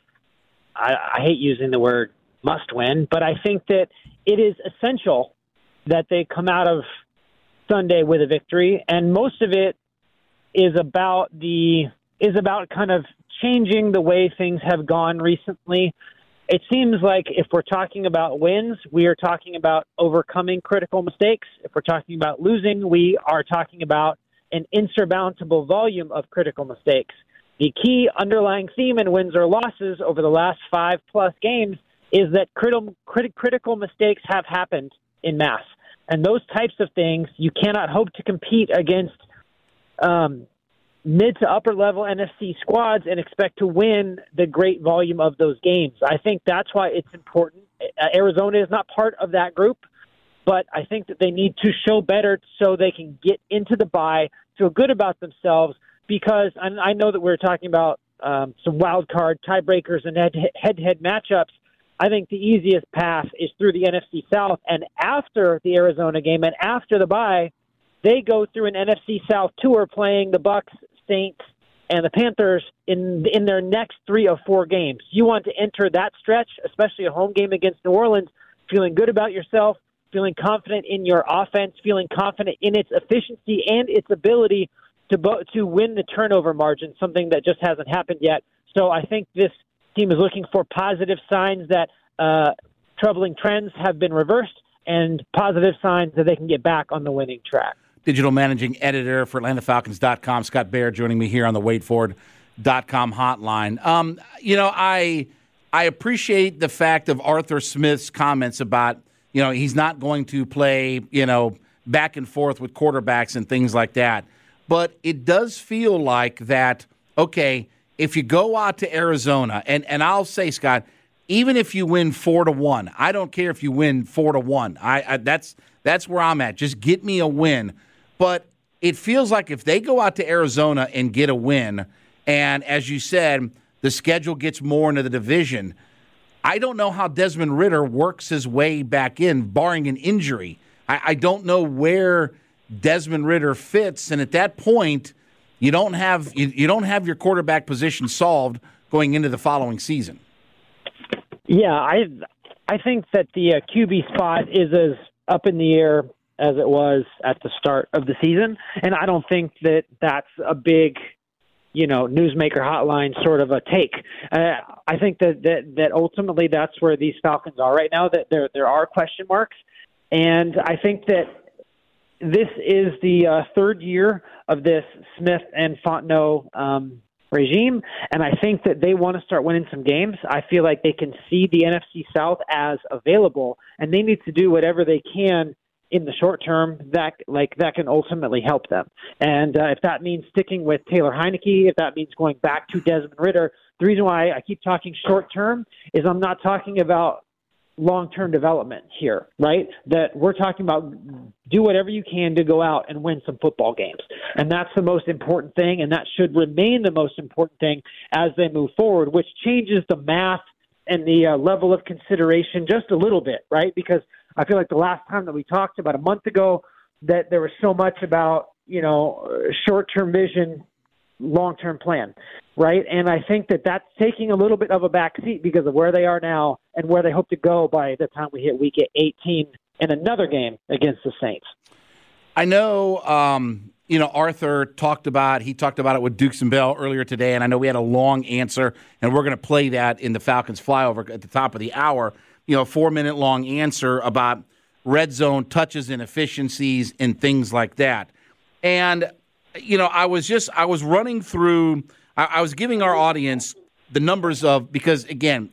I hate using the word must win, but I think that it is essential that they come out of Sunday with a victory, and most of it is about kind of changing the way things have gone recently. It seems like if we're talking about wins, we are talking about overcoming critical mistakes. If we're talking about losing, we are talking about an insurmountable volume of critical mistakes. The key underlying theme in wins or losses over the last 5+ games is that critical mistakes have happened in mass. And those types of things, you cannot hope to compete against mid to upper level NFC squads and expect to win the great volume of those games. I think that's why it's important. Arizona is not part of that group, but I think that they need to show better so they can get into the bye, feel good about themselves, because I know that we're talking about some wild card tiebreakers and head-to-head matchups. I think the easiest path is through the NFC South, and after the Arizona game and after the bye, they go through an NFC South tour playing the Bucs, Saints, and the Panthers in their next 3 or 4 games. You want to enter that stretch, especially a home game against New Orleans, feeling good about yourself, feeling confident in your offense, feeling confident in its efficiency and its ability to win the turnover margin, something that just hasn't happened yet. So I think this team is looking for positive signs that troubling trends have been reversed and positive signs that they can get back on the winning track. Digital managing editor for AtlantaFalcons.com, Scott Bair, joining me here on the WadeFord.com hotline. I appreciate the fact of Arthur Smith's comments about, he's not going to play, back and forth with quarterbacks and things like that. But it does feel like that, okay, if you go out to Arizona, and I'll say, Scott, even if you win 4-1, I don't care if you win 4-1. That's where I'm at. Just get me a win. But it feels like if they go out to Arizona and get a win, and as you said, the schedule gets more into the division, I don't know how Desmond Ridder works his way back in, barring an injury. I don't know where Desmond Ridder fits, and at that point, you don't have your quarterback position solved going into the following season. Yeah, I think that the QB spot is as up in the air as it was at the start of the season, and I don't think that that's a big, newsmaker hotline sort of a take. I think that ultimately that's where these Falcons are right now. That there are question marks, and I think that this is the third year of this Smith and Fontenot regime, and I think that they want to start winning some games. I feel like they can see the NFC South as available, and they need to do whatever they can in the short term that can ultimately help them. And if that means sticking with Taylor Heineke, if that means going back to Desmond Ridder, the reason why I keep talking short term is I'm not talking about long-term development here, right? That we're talking about do whatever you can to go out and win some football games. And that's the most important thing, and that should remain the most important thing as they move forward, which changes the math and the level of consideration just a little bit, right? Because I feel like the last time that we talked about a month ago that there was so much about, short-term vision, long-term plan, right? And I think that that's taking a little bit of a back seat because of where they are now and where they hope to go by the time we hit week 18 in another game against the Saints. I know, Arthur talked about it with Dukes and Bell earlier today, and I know we had a long answer, and we're going to play that in the Falcons flyover at the top of the hour, 4-minute long answer about red zone touches and efficiencies and things like that. And, I was running through, I was giving our audience the numbers of, because again,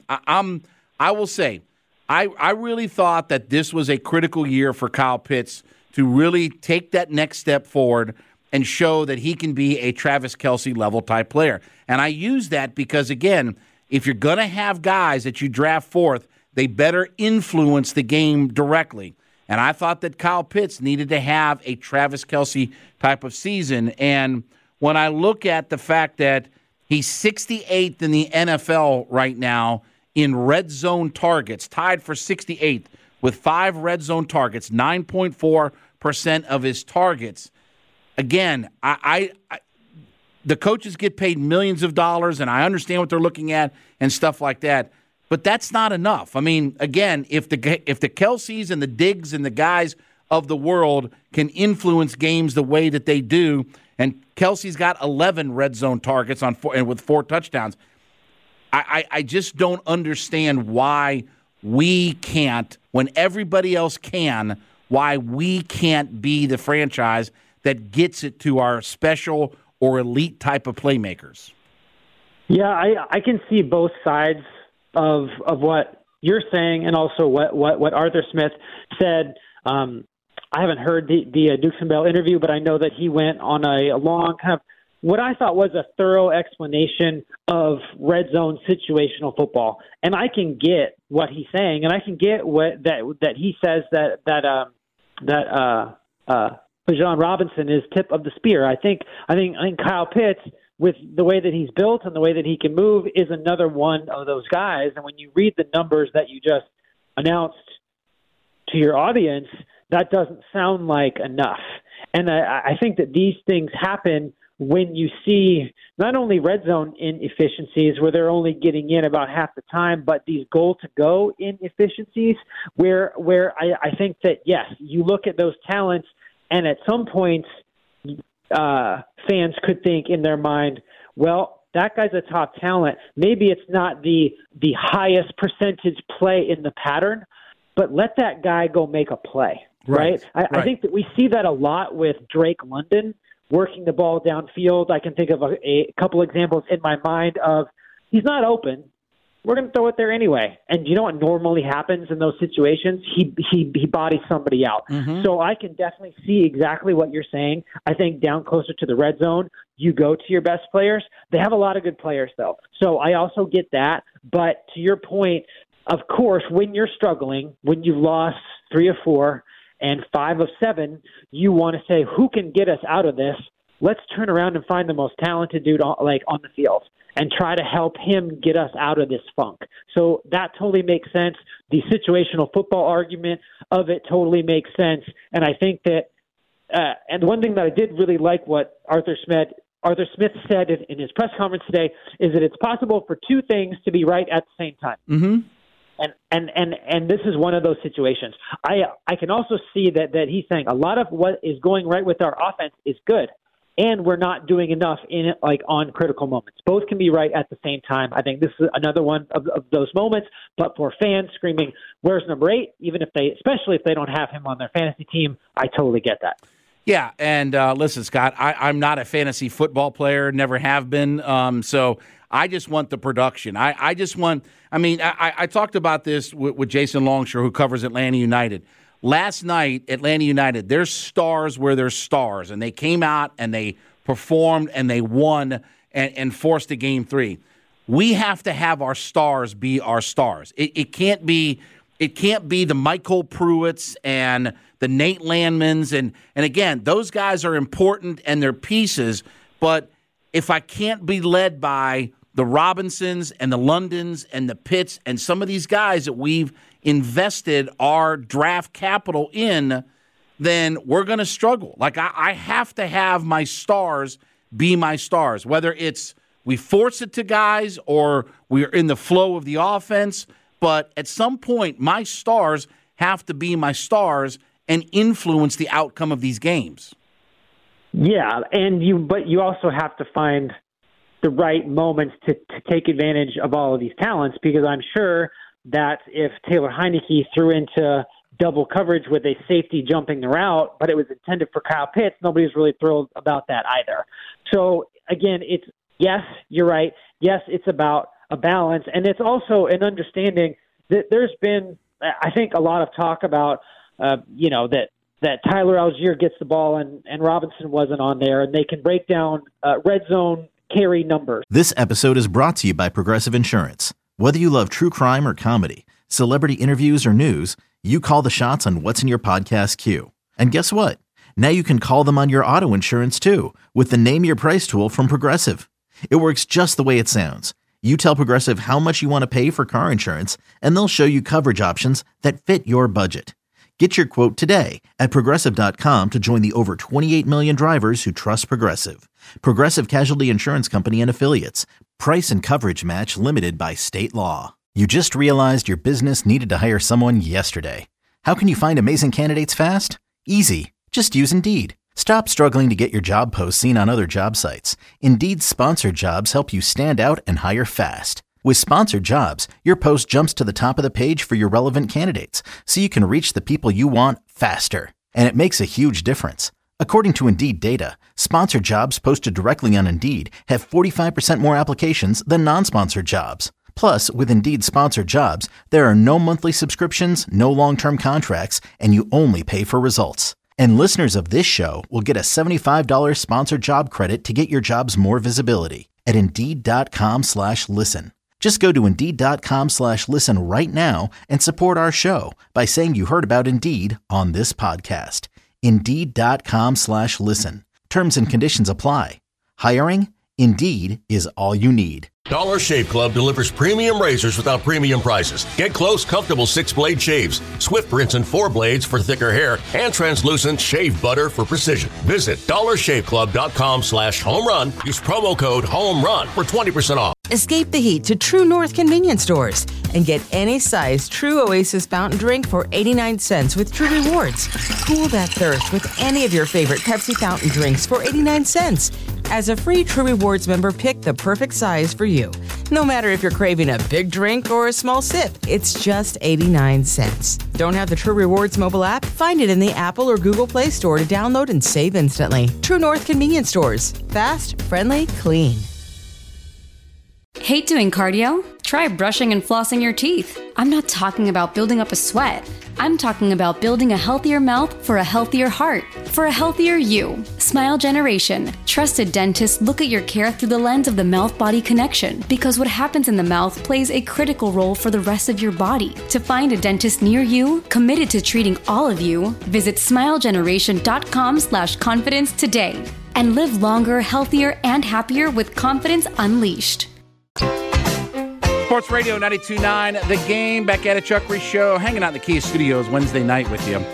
I will say, I really thought that this was a critical year for Kyle Pitts to really take that next step forward and show that he can be a Travis Kelce level type player. And I use that because, again, if you're going to have guys that you draft fourth, they better influence the game directly. And I thought that Kyle Pitts needed to have a Travis Kelce type of season. And when I look at the fact that he's 68th in the NFL right now in red zone targets, tied for 68th with 5 red zone targets, 9.4% of his targets. Again, the coaches get paid millions of dollars, and I understand what they're looking at and stuff like that. But that's not enough. I mean, again, if the Kelces and the Diggs and the guys of the world can influence games the way that they do, and Kelce's got 11 red zone targets with 4 touchdowns, I just don't understand why we can't, when everybody else can, why we can't be the franchise that gets it to our special or elite type of playmakers. Yeah, I can see both sides of what you're saying and also what Arthur Smith said. I haven't heard the Dukes and Bell interview, but I know that he went on a long kind of what I thought was a thorough explanation of red zone situational football. And I can get what he's saying, and I can get what that he says that Bijan Robinson is tip of the spear. I think Kyle Pitts, with the way that he's built and the way that he can move, is another one of those guys. And when you read the numbers that you just announced to your audience, that doesn't sound like enough. And I think that these things happen when you see not only red zone inefficiencies where they're only getting in about half the time, but these goal-to-go inefficiencies where I think that, yes, you look at those talents, and at some points fans could think in their mind, well, that guy's a top talent. Maybe it's not the highest percentage play in the pattern, but let that guy go make a play, right? I think that we see that a lot with Drake London working the ball downfield. I can think of a couple examples in my mind of he's not open, we're going to throw it there anyway. And you know what normally happens in those situations? He bodies somebody out. Mm-hmm. So I can definitely see exactly what you're saying. I think down closer to the red zone, you go to your best players. They have a lot of good players, though. So I also get that. But to your point, of course, when you're struggling, when you've lost 3 of 4 and 5 of 7, you want to say, who can get us out of this? Let's turn around and find the most talented dude on the field and try to help him get us out of this funk. So that totally makes sense. The situational football argument of it totally makes sense. And I think that and one thing that I did really like what Arthur Smith said in his press conference today is that it's possible for two things to be right at the same time. Mm-hmm. And this is one of those situations. I can also see that he's saying a lot of what is going right with our offense is good, and we're not doing enough in it, like on critical moments. Both can be right at the same time. I think this is another one of those moments. But for fans screaming, "Where's number 8?" Especially if they don't have him on their fantasy team, I totally get that. Yeah, and listen, Scott, I'm not a fantasy football player, never have been. So I just want the production. I talked about this with Jason Longshore, who covers Atlanta United. Last night, Atlanta United, there's stars where there's stars, and they came out and they performed and they won and forced a Game 3. We have to have our stars be our stars. It can't be the Michael Pruitts and the Nate Landmans. And again, those guys are important and they're pieces, but if I can't be led by the Robinsons and the Londons and the Pitts and some of these guys that we've invested our draft capital in, then we're going to struggle. Like I have to have my stars be my stars, whether it's we force it to guys or we're in the flow of the offense. But at some point, my stars have to be my stars and influence the outcome of these games. Yeah, but you also have to find the right moments to take advantage of all of these talents, because I'm sure that if Taylor Heineke threw into double coverage with a safety jumping the route, but it was intended for Kyle Pitts, nobody's really thrilled about that either. So, again, yes, you're right. Yes, it's about a balance, and it's also an understanding that there's been, I think, a lot of talk about, that Tyler Algier gets the ball and Robinson wasn't on there, and they can break down red zone carry numbers. This episode is brought to you by Progressive Insurance. Whether you love true crime or comedy, celebrity interviews or news, you call the shots on what's in your podcast queue. And guess what? Now you can call them on your auto insurance too with the Name Your Price tool from Progressive. It works just the way it sounds. You tell Progressive how much you want to pay for car insurance, and they'll show you coverage options that fit your budget. Get your quote today at Progressive.com to join the over 28 million drivers who trust Progressive. Progressive Casualty Insurance Company and Affiliates. Price and coverage match limited by state law. You just realized your business needed to hire someone yesterday. How can you find amazing candidates fast? Easy. Just use Indeed. Stop struggling to get your job posts seen on other job sites. Indeed's sponsored jobs help you stand out and hire fast. With sponsored jobs, your post jumps to the top of the page for your relevant candidates, so you can reach the people you want faster. And it makes a huge difference. According to Indeed data, sponsored jobs posted directly on Indeed have 45% more applications than non-sponsored jobs. Plus, with Indeed sponsored jobs, there are no monthly subscriptions, no long-term contracts, and you only pay for results. And listeners of this show will get a $75 sponsored job credit to get your jobs more visibility at Indeed.com/listen. Just go to Indeed.com/listen right now and support our show by saying you heard about Indeed on this podcast. Indeed.com/listen. Terms and conditions apply. Hiring? Indeed is all you need. Dollar Shave Club delivers premium razors without premium prices. Get close, comfortable 6-blade shaves, swift rinse and 4 blades for thicker hair, and translucent shave butter for precision. Visit dollarshaveclub.com/homerun. Use promo code HOMERUN for 20% off. Escape the heat to True North convenience stores and get any size True Oasis fountain drink for 89 cents with True Rewards. Cool that thirst with any of your favorite Pepsi fountain drinks for 89 cents. As a free True Rewards member, pick the perfect size for you. No matter if you're craving a big drink or a small sip, it's just 89 cents. Don't have the True Rewards mobile app? Find it in the Apple or Google Play Store to download and save instantly. True North convenience stores. Fast, friendly, clean. Hate doing cardio? Try brushing and flossing your teeth. I'm not talking about building up a sweat. I'm talking about building a healthier mouth for a healthier heart, for a healthier you. Smile Generation. Trusted dentists look at your care through the lens of the mouth-body connection, because what happens in the mouth plays a critical role for the rest of your body. To find a dentist near you, committed to treating all of you, visit smilegeneration.com/confidence today. And live longer, healthier, and happier with confidence unleashed. Sports Radio 92.9, The Game, back at a Chuckery Show, hanging out in the Kia Studios Wednesday night with you.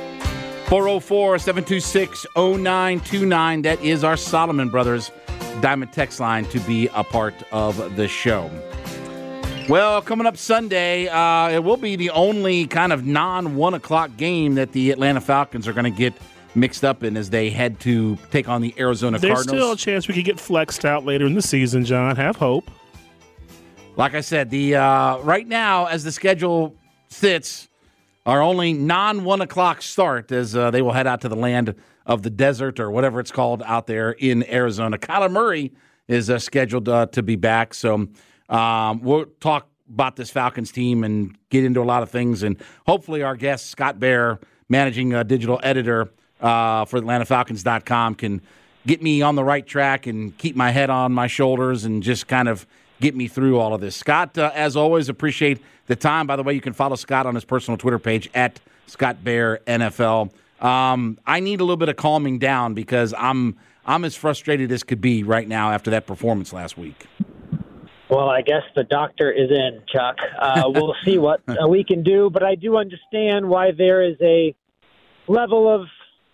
404-726-0929, that is our Solomon Brothers Diamond text line to be a part of the show. Well, coming up Sunday, it will be the only kind of non-1 o'clock game that the Atlanta Falcons are going to get mixed up in as they head to take on the Arizona Cardinals. There's still a chance we could get flexed out later in the season, John. Have hope. Like I said, the right now, as the schedule sits, our only non-1 o'clock start as they will head out to the land of the desert or whatever it's called out there in Arizona. Kyler Murray is scheduled to be back, so we'll talk about this Falcons team and get into a lot of things, and hopefully our guest, Scott Bair, managing digital editor for AtlantaFalcons.com, can get me on the right track and keep my head on my shoulders and just kind of get me through all of this. Scott, as always, appreciate the time. By the way, you can follow Scott on his personal Twitter page at Scott Bair NFL. I need a little bit of calming down because I'm as frustrated as could be right now after that performance last week. Well, I guess the doctor is in, Chuck. We'll see what we can do, but I do understand why there is a level of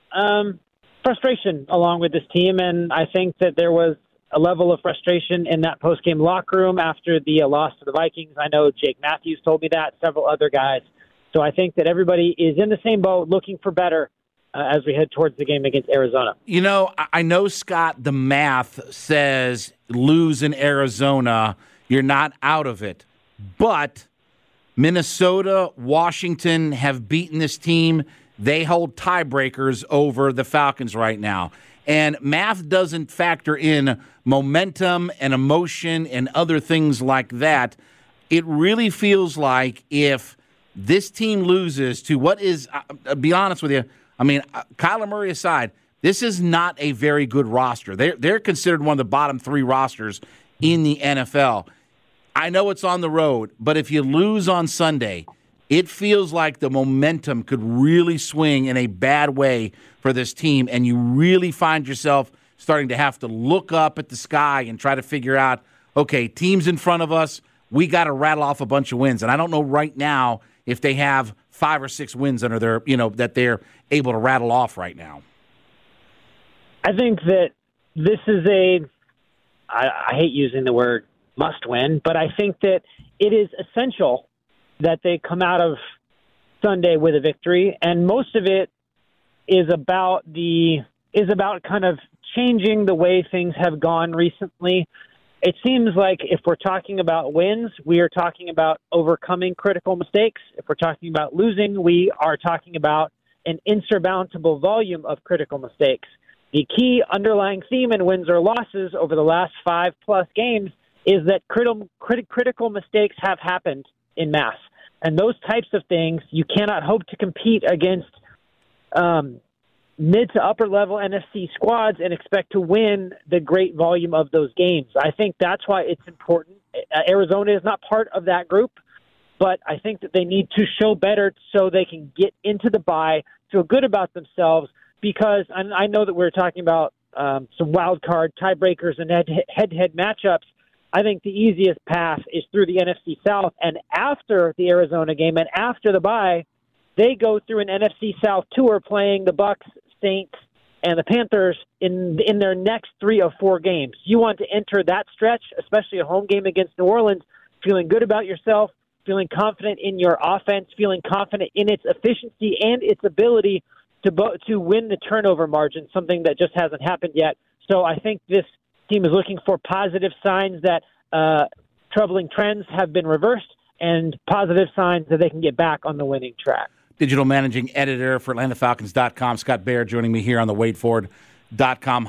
frustration along with this team, and I think that there was a level of frustration in that post-game locker room after the loss to the Vikings. I know Jake Matthews told me that, several other guys. So I think that everybody is in the same boat looking for better as we head towards the game against Arizona. You know, I know, Scott, the math says lose in Arizona, you're not out of it. But Minnesota, Washington have beaten this team. They hold tiebreakers over the Falcons right now. And math doesn't factor in momentum and emotion and other things like that. It really feels like if this team loses to what is, I'll be honest with you, I mean, Kyler Murray aside, this is not a very good roster. They're considered one of the bottom 3 rosters in the NFL. I know it's on the road, but if you lose on Sunday, it feels like the momentum could really swing in a bad way for this team, and you really find yourself starting to have to look up at the sky and try to figure out, okay, teams in front of us, we got to rattle off a bunch of wins. And I don't know right now if they have 5 or 6 wins under their, that they're able to rattle off right now. I think that this is I hate using the word must win, but I think that it is essential that they come out of Sunday with a victory, and most of it is about kind of changing the way things have gone recently. It seems like if we're talking about wins, we are talking about overcoming critical mistakes. If we're talking about losing, we are talking about an insurmountable volume of critical mistakes. The key underlying theme in wins or losses over the last 5+ games is that critical mistakes have happened in mass. And those types of things, you cannot hope to compete against mid to upper level NFC squads and expect to win the great volume of those games. I think that's why it's important. Arizona is not part of that group, but I think that they need to show better so they can get into the bye, feel good about themselves, because I know that we're talking about some wild card tiebreakers and head-to-head matchups. I think the easiest path is through the NFC South, and after the Arizona game and after the bye, they go through an NFC South tour playing the Bucs, Saints, and the Panthers in their next 3 or 4 games. You want to enter that stretch, especially a home game against New Orleans, feeling good about yourself, feeling confident in your offense, feeling confident in its efficiency and its ability to win the turnover margin, something that just hasn't happened yet. So I think this team is looking for positive signs that troubling trends have been reversed and positive signs that they can get back on the winning track. Digital managing editor for AtlantaFalcons.com, Scott Bair, joining me here on the WadeFord.com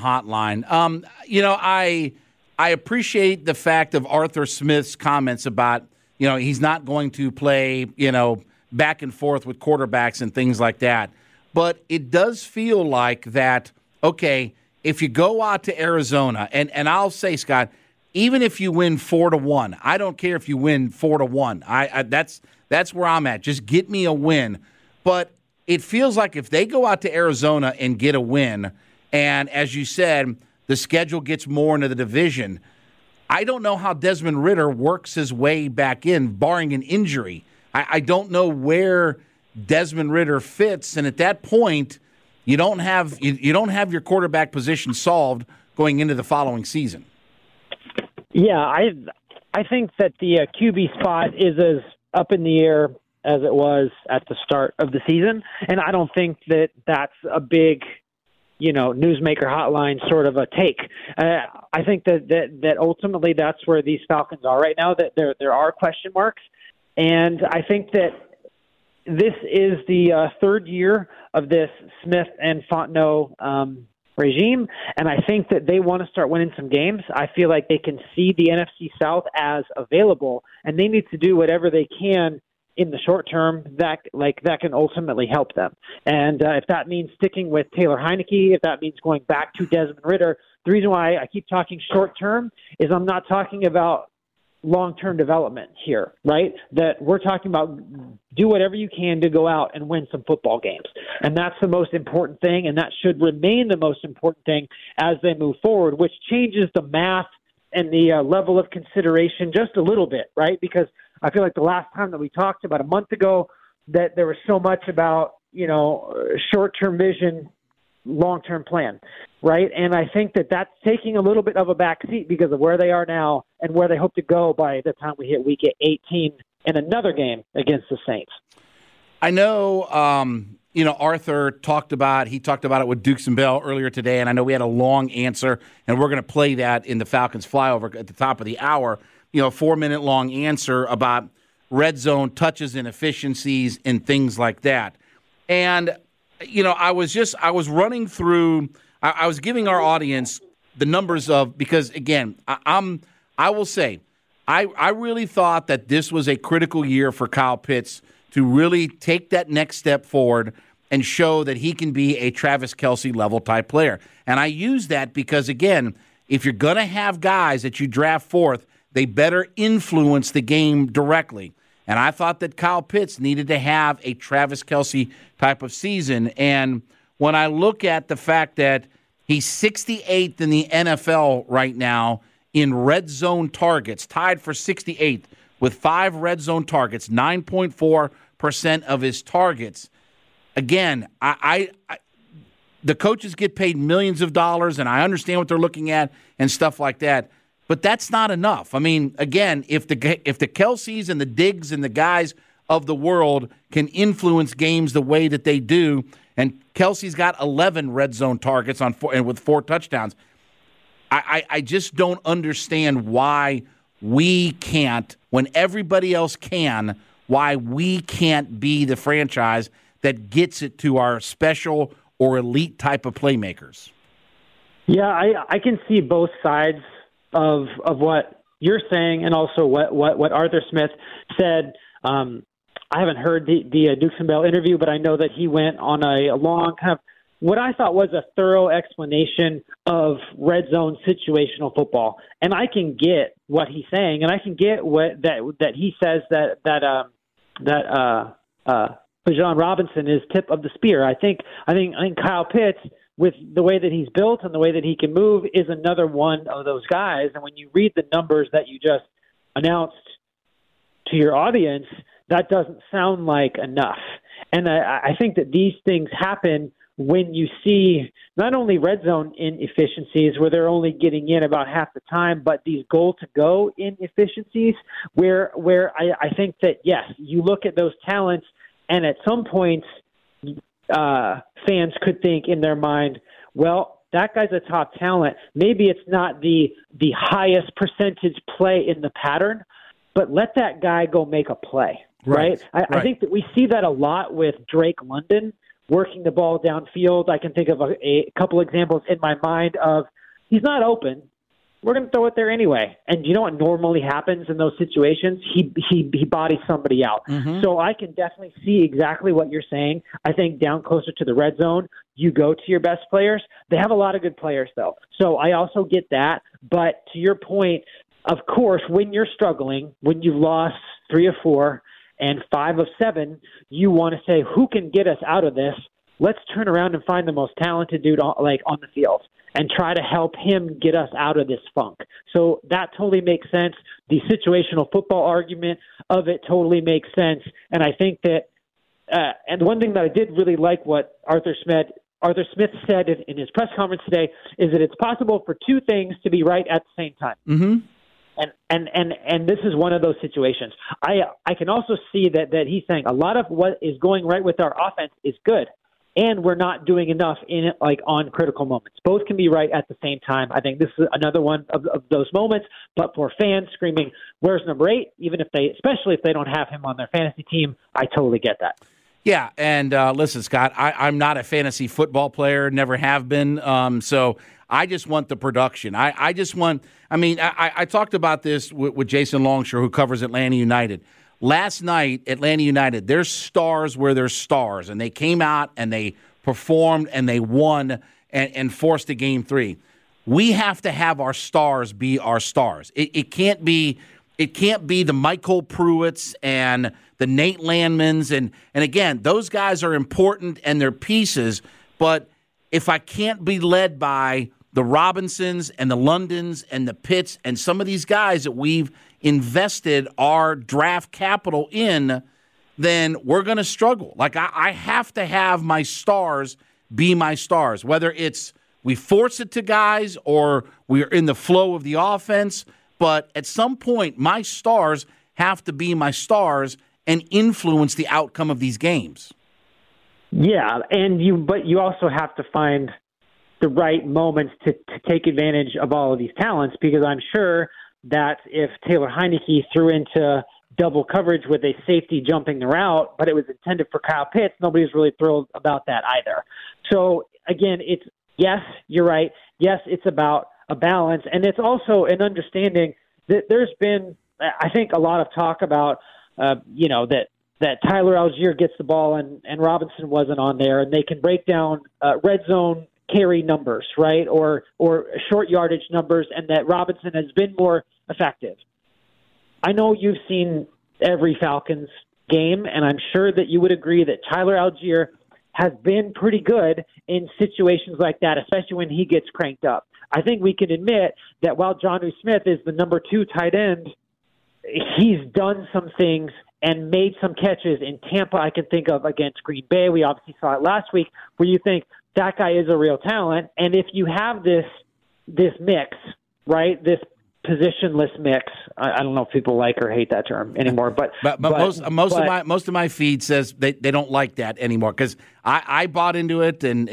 hotline. I appreciate the fact of Arthur Smith's comments about, he's not going to play, back and forth with quarterbacks and things like that. But it does feel like that, okay, if you go out to Arizona, and I'll say, Scott, even if you win 4-1, I don't care if you win 4-1. That's where I'm at. Just get me a win. But it feels like if they go out to Arizona and get a win, and as you said, the schedule gets more into the division, I don't know how Desmond Ridder works his way back in, barring an injury. I don't know where Desmond Ridder fits, and at that point, you don't have your quarterback position solved going into the following season. Yeah, I think that the QB spot is as up in the air as it was at the start of the season, and I don't think that that's a big, newsmaker hotline sort of a take. I think that ultimately that's where these Falcons are right now. That there are question marks, and I think that this is the third year of this Smith and Fontenot regime, and I think that they want to start winning some games. I feel like they can see the NFC South as available, and they need to do whatever they can in the short term that can ultimately help them. And if that means sticking with Taylor Heineke, if that means going back to Desmond Ridder, the reason why I keep talking short term is I'm not talking about long-term development here, right? That we're talking about do whatever you can to go out and win some football games. And that's the most important thing, and that should remain the most important thing as they move forward, which changes the math and the level of consideration just a little bit, right? Because I feel like the last time that we talked about a month ago that there was so much about, short-term vision, long-term plan, right? And I think that that's taking a little bit of a back seat because of where they are now and where they hope to go by the time we hit week 18 in another game against the Saints. I know, Arthur talked about it with Dukes and Bell earlier today, and I know we had a long answer, and we're going to play that in the Falcons flyover at the top of the hour, 4-minute long answer about red zone touches and efficiencies and things like that. And I was running through. I was giving our audience the numbers because again, I will say, I really thought that this was a critical year for Kyle Pitts to really take that next step forward and show that he can be a Travis Kelce level type player. And I use that because again, if you're going to have guys that you draft fourth, they better influence the game directly. And I thought that Kyle Pitts needed to have a Travis Kelce type of season. And when I look at the fact that he's 68th in the NFL right now in red zone targets, tied for 68th with 5 red zone targets, 9.4% of his targets. Again, the coaches get paid millions of dollars, and I understand what they're looking at and stuff like that. But that's not enough. I mean, again, if the Kelces and the Diggs and the guys of the world can influence games the way that they do, and Kelce's got 11 red zone targets with 4 touchdowns, I just don't understand why we can't, when everybody else can, why we can't be the franchise that gets it to our special or elite type of playmakers. Yeah, I can see both sides of what you're saying and also what Arthur Smith said. I haven't heard the Dukes and Bell interview, but I know that he went on a long kind of what I thought was a thorough explanation of red zone situational football. And I can get what he's saying, and I can get what that he says that Bijan Robinson is tip of the spear. I think Kyle Pitts, with the way that he's built and the way that he can move, is another one of those guys. And when you read the numbers that you just announced to your audience, that doesn't sound like enough. And I think that these things happen when you see not only red zone inefficiencies where they're only getting in about half the time, but these goal-to-go inefficiencies where I think that, yes, you look at those talents, and at some points fans could think in their mind, well, that guy's a top talent. Maybe it's not the highest percentage play in the pattern, but let that guy go make a play, right? I think that we see that a lot with Drake London working the ball downfield. I can think of a couple examples in my mind of he's not open, we're going to throw it there anyway. And you know what normally happens in those situations? He bodies somebody out. Mm-hmm. So I can definitely see exactly what you're saying. I think down closer to the red zone, you go to your best players. They have a lot of good players, though. So I also get that. But to your point, of course, when you're struggling, when you've lost 3 of 4 and 5 of 7, you want to say, who can get us out of this? Let's turn around and find the most talented dude on the field and try to help him get us out of this funk. So that totally makes sense. The situational football argument of it totally makes sense. And I think that, and one thing that I did really like what Arthur Smith said in his press conference today is that it's possible for two things to be right at the same time. Mm-hmm. And this is one of those situations. I can also see that he's saying a lot of what is going right with our offense is good, and we're not doing enough in it, like on critical moments. Both can be right at the same time. I think this is another one of those moments. But for fans screaming, "Where's number 8?" Especially if they don't have him on their fantasy team, I totally get that. Yeah, and listen, Scott, I'm not a fantasy football player, never have been. So I just want the production. I just want. I mean, I talked about this with Jason Longshore, who covers Atlanta United. Last night, Atlanta United, there's stars where there's stars, and they came out and they performed and they won and forced a Game 3. We have to have our stars be our stars. It can't be the Michael Pruitts and the Nate Landmans, and again, those guys are important and they're pieces, but if I can't be led by the Robinsons and the Londons and the Pitts and some of these guys that we've invested our draft capital in, then we're going to struggle. Like, I have to have my stars be my stars, whether it's we force it to guys or we're in the flow of the offense. But at some point, my stars have to be my stars and influence the outcome of these games. Yeah, but you also have to find the right moments to take advantage of all of these talents, because I'm sure that if Taylor Heineke threw into double coverage with a safety jumping the route, but it was intended for Kyle Pitts, nobody's really thrilled about that either. So, again, yes, you're right. Yes, it's about a balance, and it's also an understanding that there's been, I think, a lot of talk about, that Tyler Algier gets the ball and Robinson wasn't on there, and they can break down red zone carry numbers, right, or short yardage numbers, and that Robinson has been more effective. I know you've seen every Falcons game, and I'm sure that you would agree that Tyler Algier has been pretty good in situations like that, especially when he gets cranked up. I think we can admit that while Jonnu Smith is the number 2 tight end, he's done some things and made some catches in Tampa. I can think of against Green Bay. We obviously saw it last week, where you think that guy is a real talent. And if you have this mix, right, this positionless mix, I don't know if people like or hate that term anymore, but most of my feed says they don't like that anymore, because I bought into it and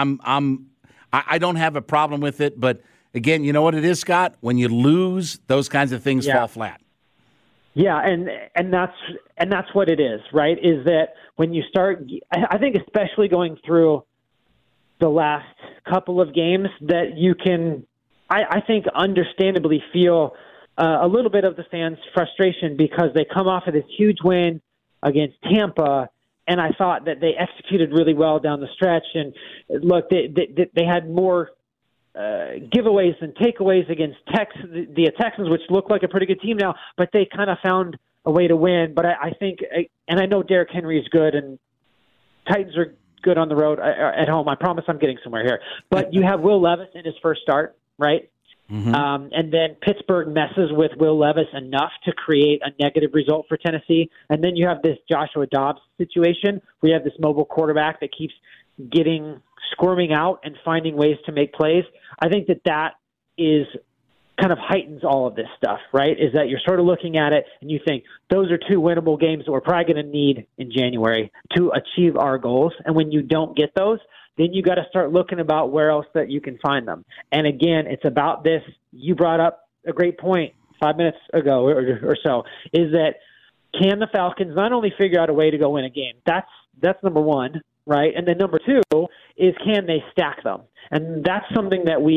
I don't have a problem with it. But again, you know what it is, Scott? When you lose, those kinds of things fall flat. Yeah, and that's what it is, right? Is that when you start, I think especially going through the last couple of games, that you can, I think, understandably feel a little bit of the fans' frustration, because they come off of this huge win against Tampa, and I thought that they executed really well down the stretch. And look, they had more giveaways and takeaways against the Texans, which look like a pretty good team now, but they kind of found a way to win. But I think, and I know Derrick Henry is good, and Titans are good on the road at home. I promise I'm getting somewhere here. But you have Will Levis in his first start, right? Mm-hmm. And then Pittsburgh messes with Will Levis enough to create a negative result for Tennessee. And then you have this Joshua Dobbs situation. We have this mobile quarterback that keeps squirming out and finding ways to make plays. I think that is kind of heightens all of this stuff, right? Is that you're sort of looking at it and you think those are 2 winnable games that we're probably going to need in January to achieve our goals. And when you don't get those, then you got to start looking about where else that you can find them. And again, it's about this. You brought up a great point 5 minutes ago or so, is that can the Falcons not only figure out a way to go win a game? That's number 1, right? And then number 2 is, can they stack them? And that's something that we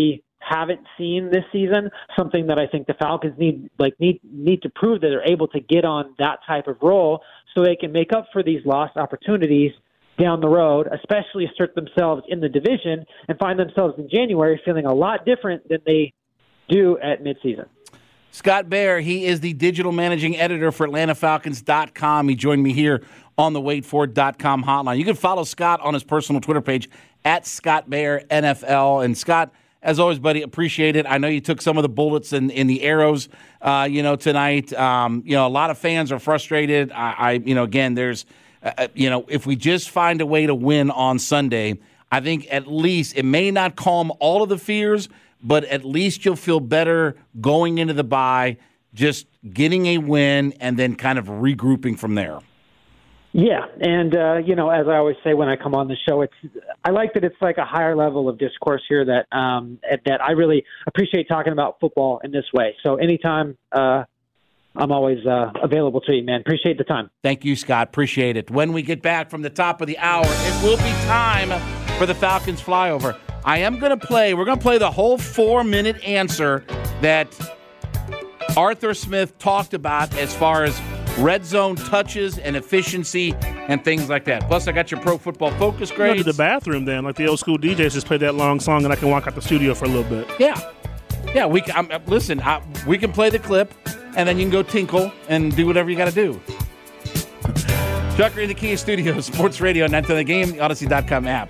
haven't seen this season, something that I think the Falcons need to prove that they're able to get on that type of role so they can make up for these lost opportunities down the road, especially assert themselves in the division and find themselves in January feeling a lot different than they do at midseason. Scott Bair, he is the digital managing editor for AtlantaFalcons.com. He joined me here on the WadeFord.com hotline. You can follow Scott on his personal Twitter page at Scott Bair NFL. And Scott, as always, buddy, appreciate it. I know you took some of the bullets in the arrows, tonight. A lot of fans are frustrated. Again, there's, if we just find a way to win on Sunday, I think at least it may not calm all of the fears, but at least you'll feel better going into the bye, just getting a win and then kind of regrouping from there. Yeah, and, as I always say when I come on the show, I like that it's like a higher level of discourse here that I really appreciate talking about football in this way. So anytime I'm always available to you, man. Appreciate the time. Thank you, Scott. Appreciate it. When we get back from the top of the hour, it will be time for the Falcons flyover. We're going to play the whole 4-minute answer that Arthur Smith talked about as far as red zone touches and efficiency and things like that. Plus, I got your Pro Football Focus grades. Go to the bathroom then, like the old school DJs just play that long song and I can walk out the studio for a little bit. Yeah. We can play the clip and then you can go tinkle and do whatever you got to do. Chuck Reed in the Kia Studios, Sports Radio 910 The Game, the Odyssey.com app.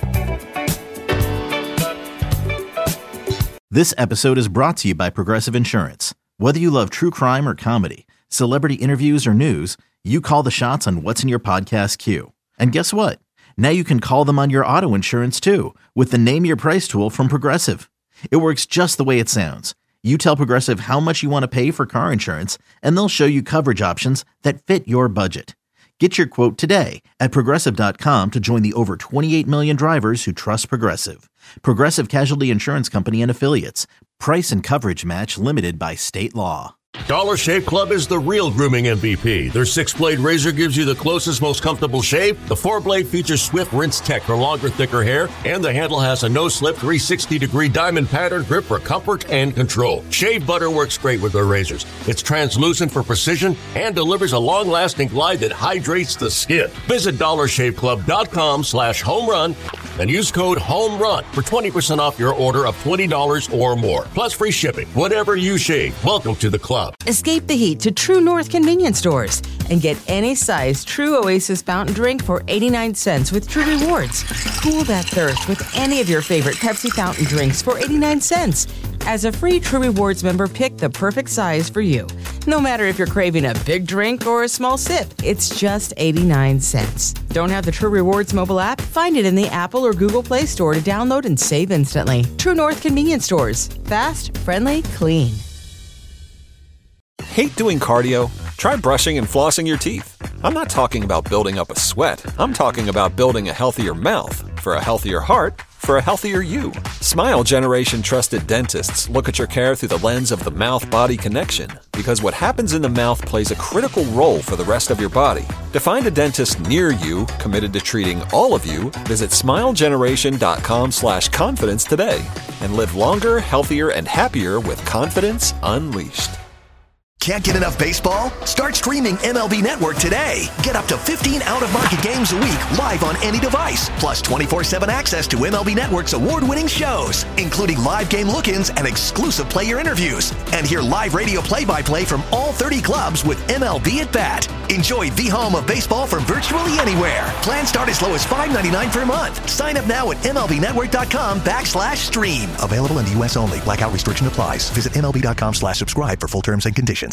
This episode is brought to you by Progressive Insurance. Whether you love true crime or comedy, celebrity interviews or news, you call the shots on what's in your podcast queue. And guess what? Now you can call them on your auto insurance too with the Name Your Price tool from Progressive. It works just the way it sounds. You tell Progressive how much you want to pay for car insurance, and they'll show you coverage options that fit your budget. Get your quote today at Progressive.com to join the over 28 million drivers who trust Progressive. Progressive Casualty Insurance Company and Affiliates. Price and coverage match limited by state law. Dollar Shave Club is the real grooming MVP. Their 6-blade razor gives you the closest, most comfortable shave. The 4-blade features Swift Rinse Tech for longer, thicker hair, and the handle has a no-slip 360-degree diamond pattern grip for comfort and control. Shave butter works great with their razors. It's translucent for precision and delivers a long-lasting glide that hydrates the skin. Visit DollarShaveClub.com/homerun and use code HOMERUN for 20% off your order of $20 or more. Plus free shipping. Whatever you shave, welcome to the club. Escape the heat to True North convenience stores and get any size True Oasis fountain drink for 89 cents with True Rewards. Cool that thirst with any of your favorite Pepsi fountain drinks for 89 cents. As a free True Rewards member, pick the perfect size for you. No matter if you're craving a big drink or a small sip, it's just 89 cents. Don't have the True Rewards mobile app? Find it in the Apple or Google Play Store to download and save instantly. True North convenience stores. Fast, friendly, clean. Hate doing cardio? Try brushing and flossing your teeth. I'm not talking about building up a sweat. I'm talking about building a healthier mouth. For a healthier heart, for a healthier you. Smile Generation trusted dentists look at your care through the lens of the mouth-body connection, because what happens in the mouth plays a critical role for the rest of your body. To find a dentist near you committed to treating all of you, visit smilegeneration.com/confidence today and live longer, healthier, and happier with confidence unleashed. Can't get enough baseball? Start streaming MLB Network today. Get up to 15 out-of-market games a week live on any device. Plus 24/7 access to MLB Network's award-winning shows, including live game look-ins and exclusive player interviews. And hear live radio play-by-play from all 30 clubs with MLB at Bat. Enjoy the home of baseball from virtually anywhere. Plans start as low as $5.99 per month. Sign up now at MLBNetwork.com/stream. Available in the U.S. only. Blackout restriction applies. Visit MLB.com/subscribe for full terms and conditions.